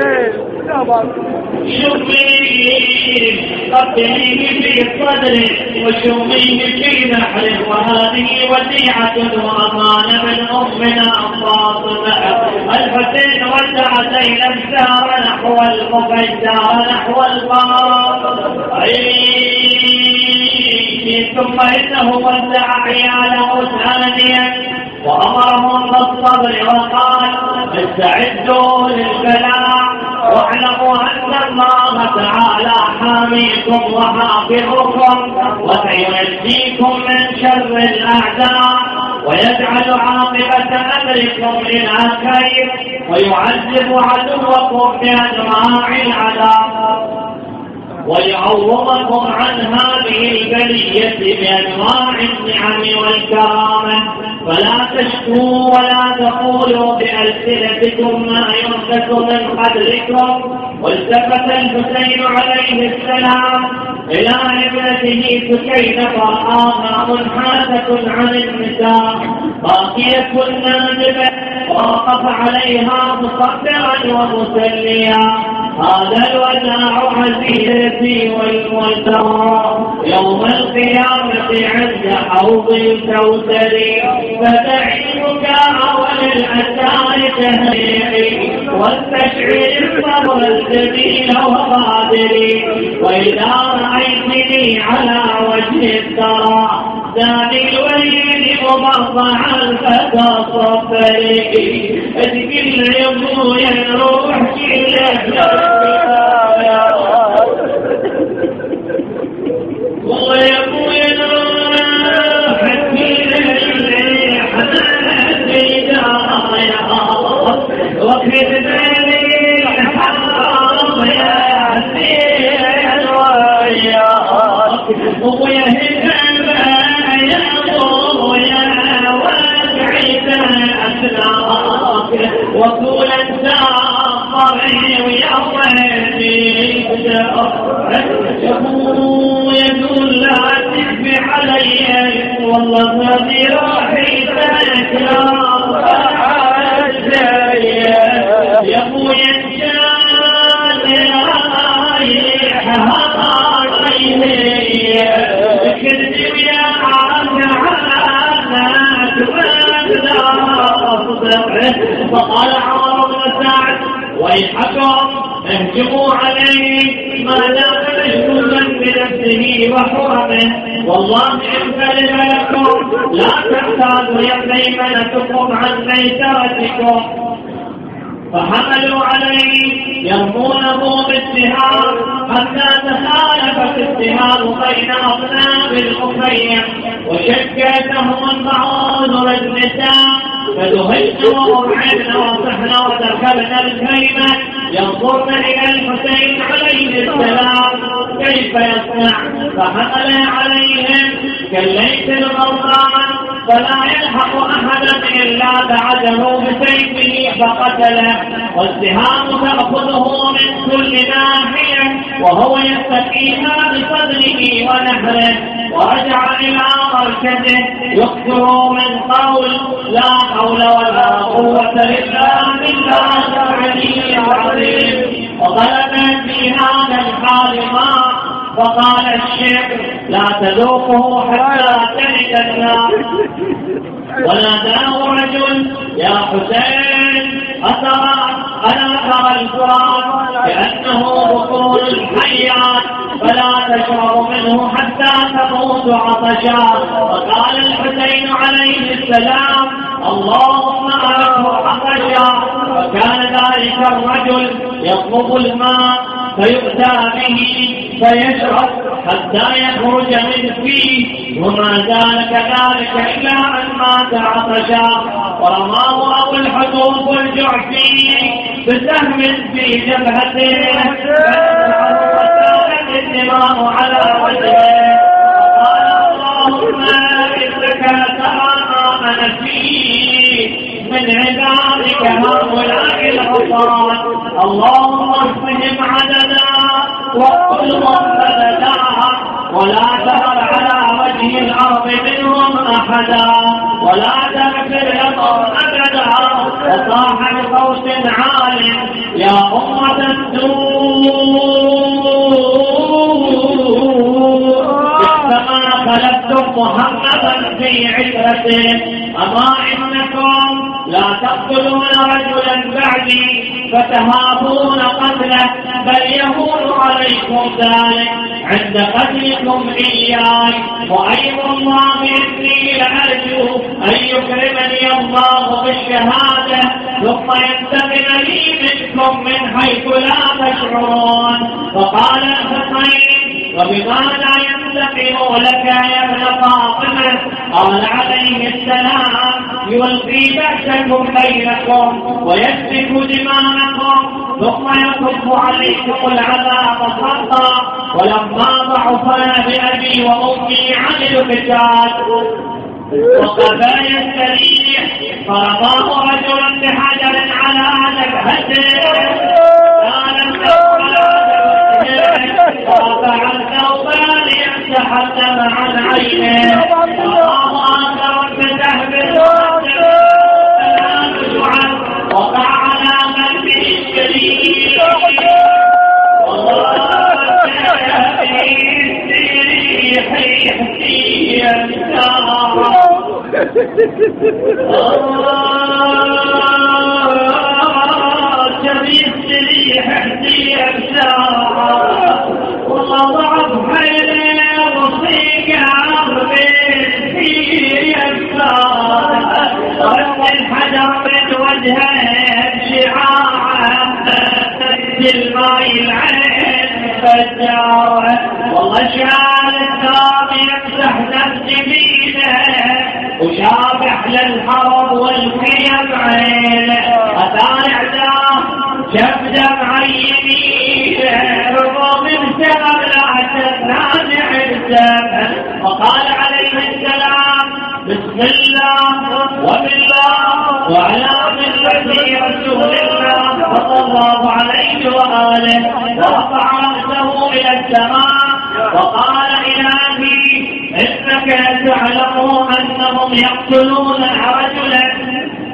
شميه قتليه في صدره وشميه في نحره وهذه وديعة وأمانة من أمنا فاطمة الحسين ودع زينب سار نحو المخيم سار نحو الباب ثم إنه ودع عياله ثانيا وأمرهم بالصبر وقال استعدوا للبلاء واعلموا أن الله تعالى حاميكم وحافظكم وسينجيكم من شر الأعداء ويجعل عاقبة أمركم إلى خير ويعذب عدوكم بأنواع العذاب. ويعوضكم عن هذه البلية بأنواع النعم والكرامة، فلا تشكوا ولا تقولوا بألسنتكم ما يحدث من قدركم. والتفت الحسين عليه السلام إلى ابنته سكينة فرآها منحاسة عن النساء باقية نادبة، ووقف عليها مصبرا ومسليا: هذا الوداع عزيزتي والمنتهى يوم القيامة عند حوض الكوثر، فدعي البكاء وللأسار تهنئي واستشعر الصبر الجميل وقادري، وإذا رأيتني على وجه الثرى ذاني الوليد مبضعا فتصبري، اذكر يا روح وطول الساقري ويومي يقول لا تكفي علي والله هذه راحي تكرار يقول ينشان رايح هاريني كذب يا فقال عمر بن سعد: ويحكم اهجموا عليه ما دام مشغولا بنفسه وحرمه، والله ان سلم لكم لا تحتاجوا يميمنتكم عن ميسرتكم. فحملوا عليه يرمونه بالسهام حتى تخالفت السهام بين أصنام الأخيم، وشكتهم البعوض والنساء، فدهشن وأرعبن وصحن ودخلن الخيمة ينظرن إلى الحسين عليه السلام كيف يصنع. فحمل عليهم كالليث الغرقان فلا يلحق أحدا إلا بعده بسيفه فقتله، والسهام تأخذه من كل ناحية وهو يستقيها بصدره ونحره. ورجع إلى مركزه يكثر من قول: لا حول ولا قوة إلا بالله العلي العظيم. وغلب في هذا الحال ما فقال الشيخ: لا تذوقه حتى تلد النار. وناداه رجل: يا حسين ألا ترى الفرات كأنه بطون الحيات فلا تشرب منه حتى تموت عطشا. وقال الحسين عليه السلام: اللهم أرده عطشا. وكان ذلك الرجل يطلب الماء فيؤتى به فيشرب حتى يخرج من فيه، وما زال كذلك إلى أن مات عطشا. ورماه أبو الحدوث الجعفي بسهم في جبهته فسالت الدماء على وجهه، وقال: اللهم إنك ترى ما أنا فيه من عبادك هؤلاء العصاة، اللهم اصفهم عددا واقتلهم بددا ولا تذر على وجه الأرض منهم أحدا ولا تغفر لهم أبدا. وصاح بصوت عال: يا أمة السوء كما خلفتم محمدا في عشرته، أما إنكم لا تقتلون رجلا بعدي فتهابون قتله، بل يهون عليكم ذلك عند قتلكم إياي. وأيضا الله إني لأرجو أن يكرمني الله بالشهادة ثم ينتقم لي منكم من حيث لا تشعرون. فقال الحسين: وبماذا ينتقم لك يا ابن فاطمة؟ قال عليه السلام: يلقي بأسكم بينكم ويسفك دماءكم ثم يصب عليكم العذاب خطا. ولما ضعفا بأبي وأمي عن القتال وقفا يستريح فرماه رجل بحجر على جبهته كان ورفع الثوبان يتحدث عن عينه الله أكبر بسهم وقع على قلبه الشديد الحجر من وجهه شعاعا بالماء العين فجاره والله شعال الثوب يمسح نفس بيده وشابح للحرب والخيم عينه أثار اعدام شف دمع يمينه رضا من سبب لا تنازع الدم وقال عليه السلام بسم الله وبالله وعلى ملة رسول الله صلى الله عليه وآله ورفع رأسه إلى السماء وقال إلهي إنك تعلم أنهم يقتلون رجلا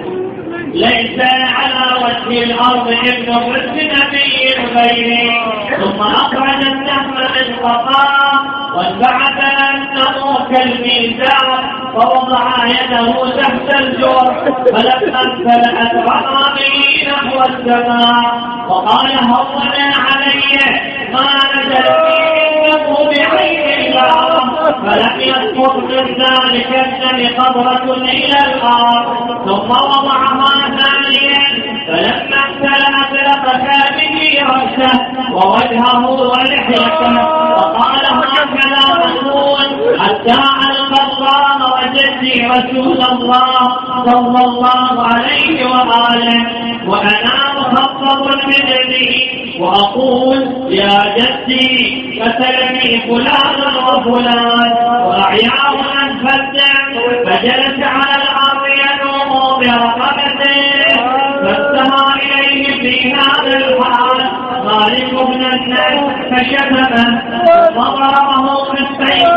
ليس على وجه الأرض ابن مسلم نبي غيري ثم أخرج السهم من قفاه وانبعث أنه كالميزان فوضع يده تحت الجرح فلما امتلأت رقبه نحو السماء وقال هون علي ما نزل إنه بعين الله فلم يسقط من ذلك الدم قطرة إلى الأرض ثم وضعها ثانيا فلما امتلأت لقتا به رأسه ووجهه ولحيته وقال هكذا نكون حتى ألقى الله وجدي رسول الله صلى الله عليه وآله وأنا مخفض بجدي وأقول يا جدي قتلني فلان وفلان وأعياه أنفسه فجلس على الأرض ينوم برقبته فاستمع إليه في هذا الحال مالك بن الناس فشتمه وضربه بالسيف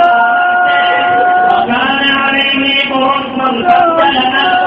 وكان عليه برص فاستلمه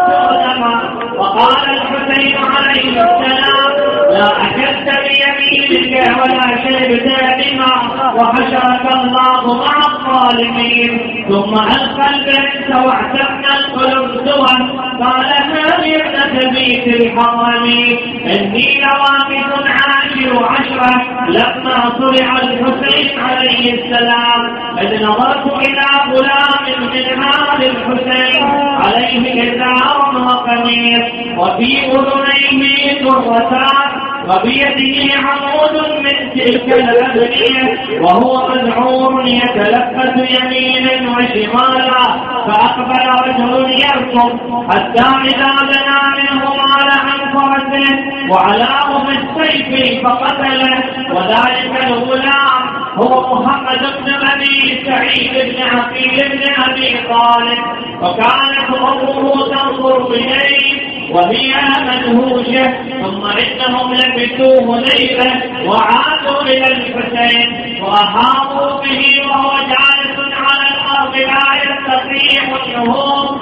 وقال الحسين عليه السلام لا أكلت بيمينك ولا شربت بما وحشرك الله مع الظالمين ثم ألقى البئس واعتقنا القلوب سوى قال هذه ابنة بيت الحرمين إني لواقف عاشر عشرة لما صرع الحسين عليه السلام إذ نظرت إلى غلام من مال الحسين عليه إزار وقميص وفي أذنيه درتان وبيده عمود من تلك الأبنية وهو مذعور يتلفت يمينا وشمالا فأقبل رجل يركض حتى إذا دنا منه مال عن فرسه وعلاه بالسيف فقتله وذلك الغلام هو محمد بن أبي سعيد بن عقيل بن أبي طالب وكانت أمه تنظر إليه وهي مدهوشة ثم إنهم لبثوه ليلة وعادوا إلى الحسين وأحاطوا به وهو جالس على الأرض لا يستطيع النهوض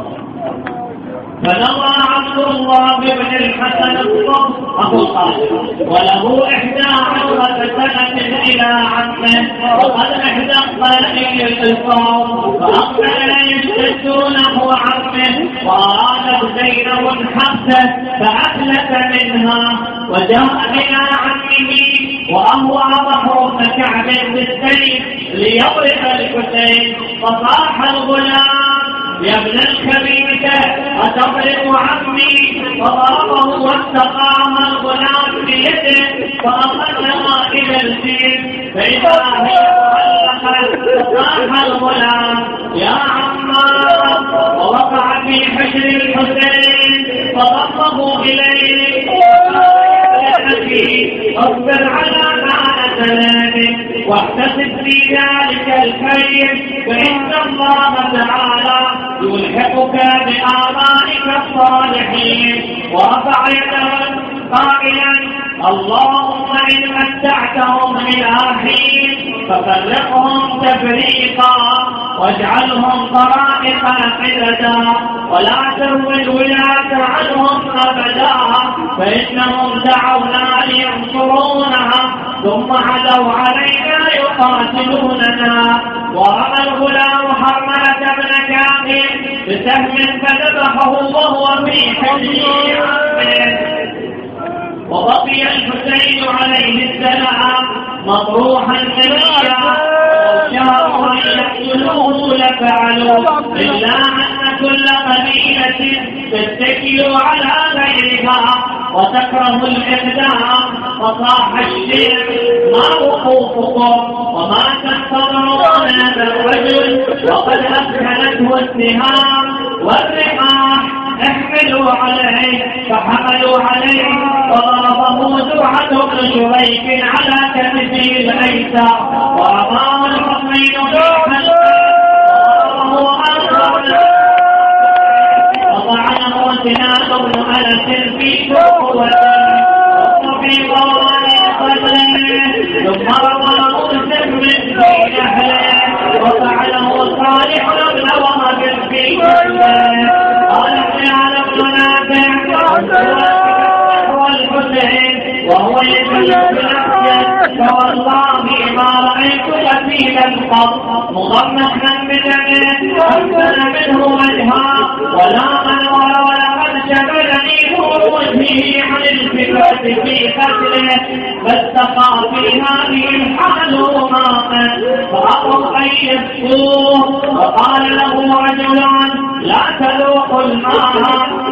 فنظر عبد الله بن الحسن الصبر أبو القاسم وله 11 سنة إلى عمه وقد احدق عليه القوم فأقبل يشتدونه عمه وأراد زينب حبسه فأفلت منها وجاء إلى عمه وأهوى بحر بن كعب بالسيف ليضرب الحسين فصاح الغلام يا ابن الخبيثة أتضرب عمي فضربه واستقام الغلام بيده فأخذها إلى الجيب فإذا هي معلقة فصاح الغلام يا عما ووقع في حجر الحسين فضمه إليه واصبر على ما نزل واحتسب في ذلك الخير فإن الله تعالى يلحقك بآبائك الصالحين. ورفع يده قائلا اللهم إن متعتهم إلى حين ففرقهم تفريقا واجعلهم طرائق حددا ولا تروي الولاة عنهم أبدا فإنهم دعونا لينصرونها ثم عدوا علينا يقاتلوننا. ورمى الغلام حرملة بن كامل بسهم فذبحه وهو في حجر وبقي الحسين عليه السلام مطروحا نبيا وشاءوا أن يقتلوه لفعلوا إلا أن كل قبيلة تتكل على غيرها وتكره الإبداع فصاح الشيخ ما وقوفكم وما تنتظرون هذا الرجل وقد أسكنته السهام والرماح احملوا عليه فحملوا عليه وضربه زرعة بن شريك على كتفه الأيسر ورماه الحسين بالحلق وضربه آخر وطعنه سنان بن أنس في قوته وفي قوانين قدره ثم رماه سم في نهله وفعله صالح بن وهب في قلبه. قال ابن بن نافع والحسين وهو يتلف نفسه فوالله ما رأيت كثيرا قط مضمحا بدمه أحسن منه وجها ولا منور ولقد شغلني نور وجهه عن الفكرة في قتله فاستقى في هذه الحال ماء فأقوا أن يسقوه وقال له رجلان لا تذوقوا الماء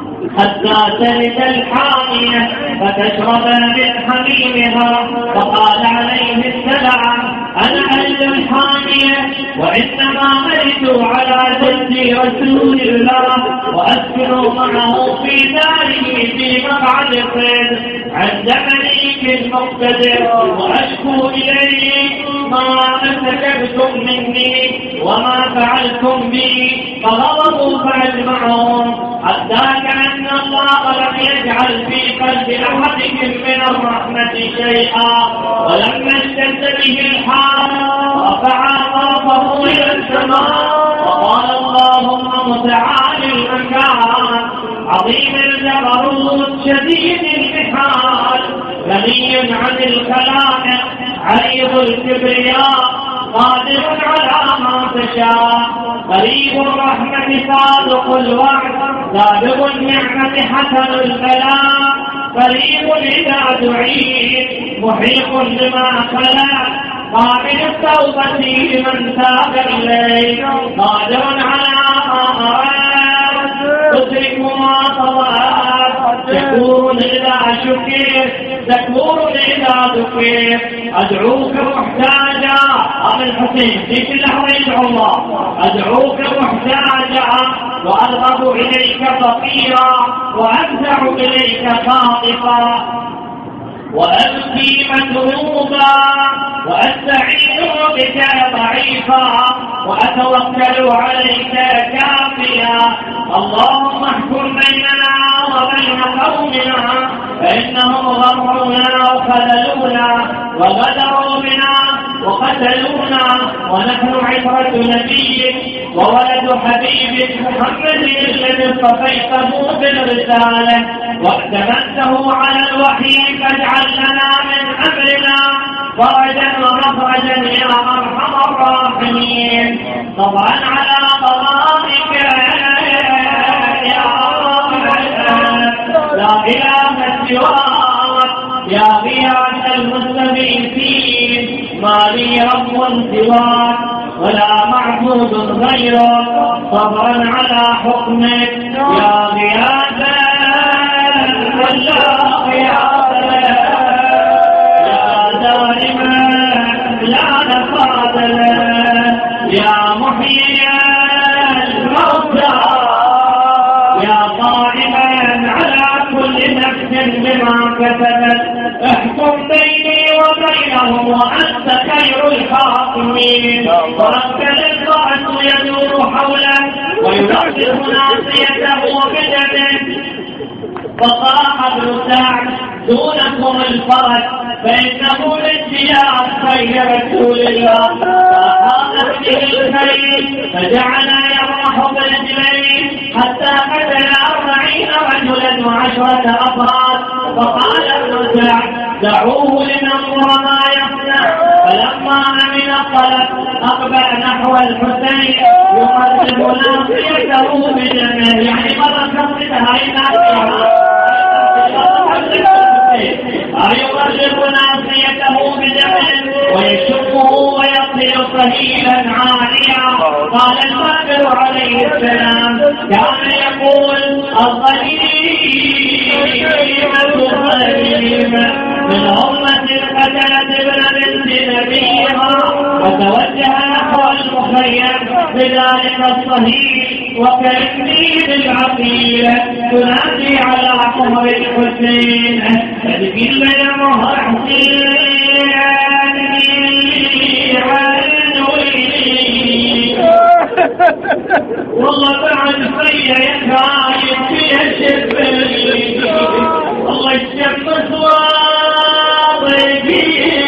حتى ترد الحامية فتشرب من حميمها. فقال عليه السلام أنا أرد الحامية وإنما أرد على جد رسول الله وأسكن معه في داره في مقعد صيد عند مليك المقتدر وأشكو إليه ما أسكبتم مني وما فعلتم بي فغضبوا فأجمعهم حتى كأن الله لم يجعل في قلب أحدهم من الرحمة شيئا. ولما اشتد به الحال رفع طرفه إلى السماء وقال اللهم متعالي المكان عظيم الجبروت شديد المحال غني عن الخلائق عريض الكبرياء قادر على ما تشاء قريب الرحمة صادق الوعد سابق النعمة حسن البلاء قريب إذا دعيت محيط لما خلق قابل التوبة لمن تاب إليه قادر على ما أراد تدرك ما طلب شكور إذا شكر شكور إذا ذكر أدعوك محتاجا أبي الحسين في كل لحظة يدعو الله أدعوك محتاجا وأرغب إليك فقيرا وأنزع إليك خاطفا وأبكي مكروبا وأستعين بك ضعيفا وأتوكل عليك كافيا. اللهم احكم بيننا وبين قومنا فإنهم غررونا وخذلونا وغدروا بنا وقتلونا ونحن عبرة نبيك وولد حبيبك محمد الذي اصطفيته بالرسالة واعتمدته على الوحي فاجعل لنا من أمرنا فرجا ومخرجا يا أرحم الراحمين. طبعا على قضائك يا لا إله سواك يا غياث المستغيثين ما لي رب سواك ولا معبود غيرك صبرا على حكمك يا غياث والله يا دائما لا نفاد له يا محيي الموتى يا قائما على كل نفس بما كسبت احكم بينهم وأنت خير الحاكمين. وركل الرأس يدور حوله ويلطف ناصيته بدمه. فصاح ابن سعد دونكم الفرج فإنه للجهاد خير رسول الله. فأحاط به الخيل فجعل يرمح برجليه حتى قتل 40 رجلا و10 أفراد. فقال ابن سعد دعوه لننظر ما يصنع. فلما أمن الطلب أقبل نحو الحسين يقرب ناصيته بدمه، يعني مرة كفتها يقرب ناصيته بدمه ويشقه ويصل صهيلا عاليا. قال الباقر عليه السلام كان يقول الظليمة من أمة قتلت ابن بنت نبيها. وتوجه نحو المخيم بذلك الصهيل وكأني بالعقيلة تنادي على قمر الحسين تذكر يا حسين والله بعد فيا يخايف فيها شبل والله الشمس واضي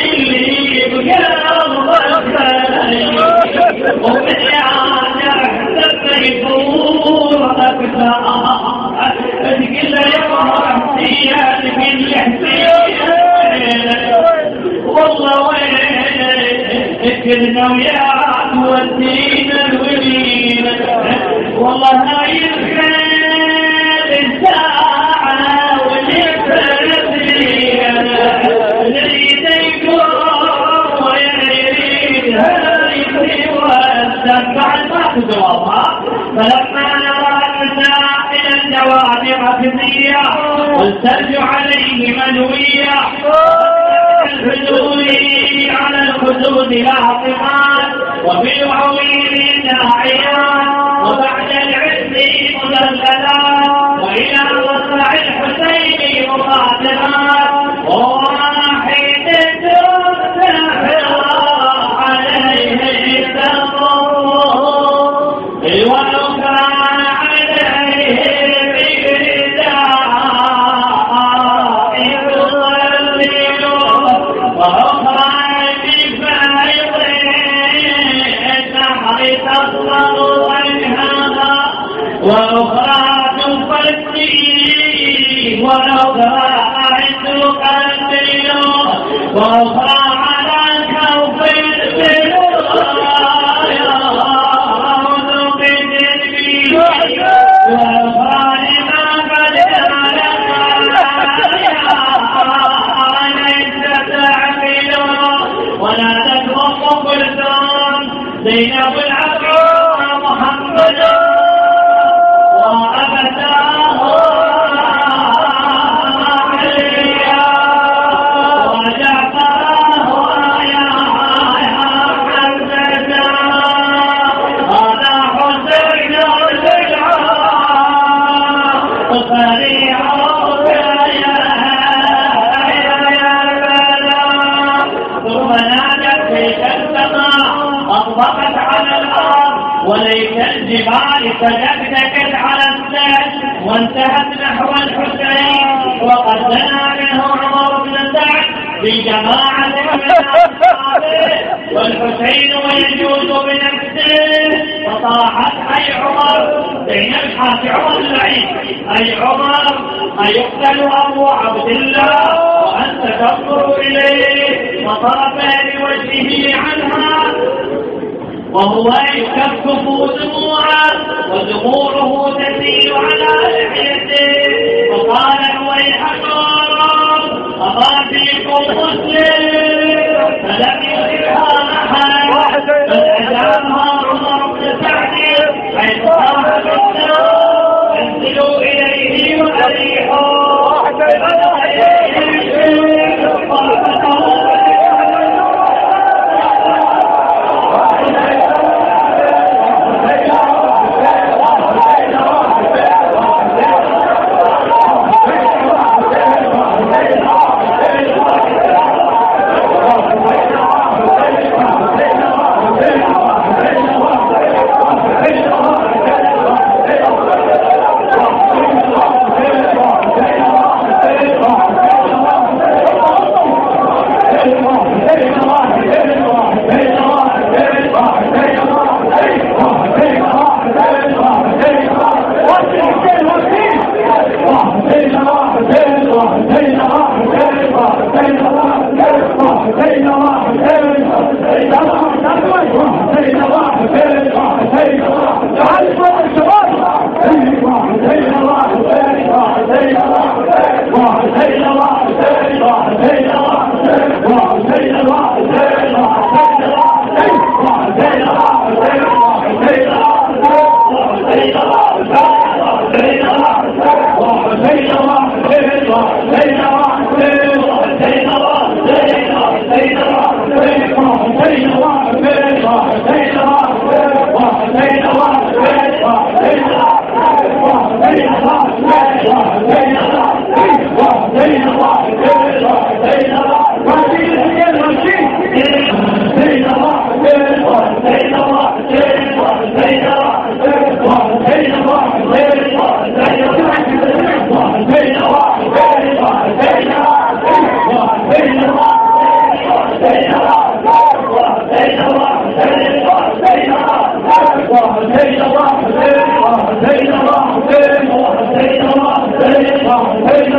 بقلبك ومن يعجع حتى يفور أكثر تقول يا حسين من الحسين والله وين اكلنا وياك ودينا الولين. والله هاي الخيل الساعة والفردين نريد يقوم ويريد هاي الوزن بعد ما تجوابها. فلما نرى النساء إلى الجوامع كثيرة والثلج عليه منوية الحدود على الخدود لاطمان وبالعويل داعيان وبعد العز مذللات وإلى مصرع الحسين مقاتلات وواحد ترتفع عليه التقوى والأخرى عليه الرداء وأخرى بفائض النحر تطلق وجهها وأخرى تفتي وأخرى تقتل وأخرى على كوف وأخرى لما قد ولا تتوقف كلثوم زينب العقيل محمد وأبتاه عليا وجعفراه يا حمزة هذا حسين الشجاع وفريع أطبقت على الأرض وليس الجبال فدكدكت على السد وانتهت نحو الحسين وقد دنا منه عمر بن سعد بجماعة من أصحابه والحسين ويجوز بنفسه فطاحت أي عمر بين الحاج عمر العيد أي عمر أيقتل أبو عبد الله وأنت تنظر إليه وطرف بوجهه عنها وهو يكفف دموعا ودموعه تسيل على لحيته. وقال ويحكم أضافيكم مسلم فلم يصلها أحد بل أجابها عمر بن سعد حيث صاحب النار انزلوا إليه وأريحوا Hey,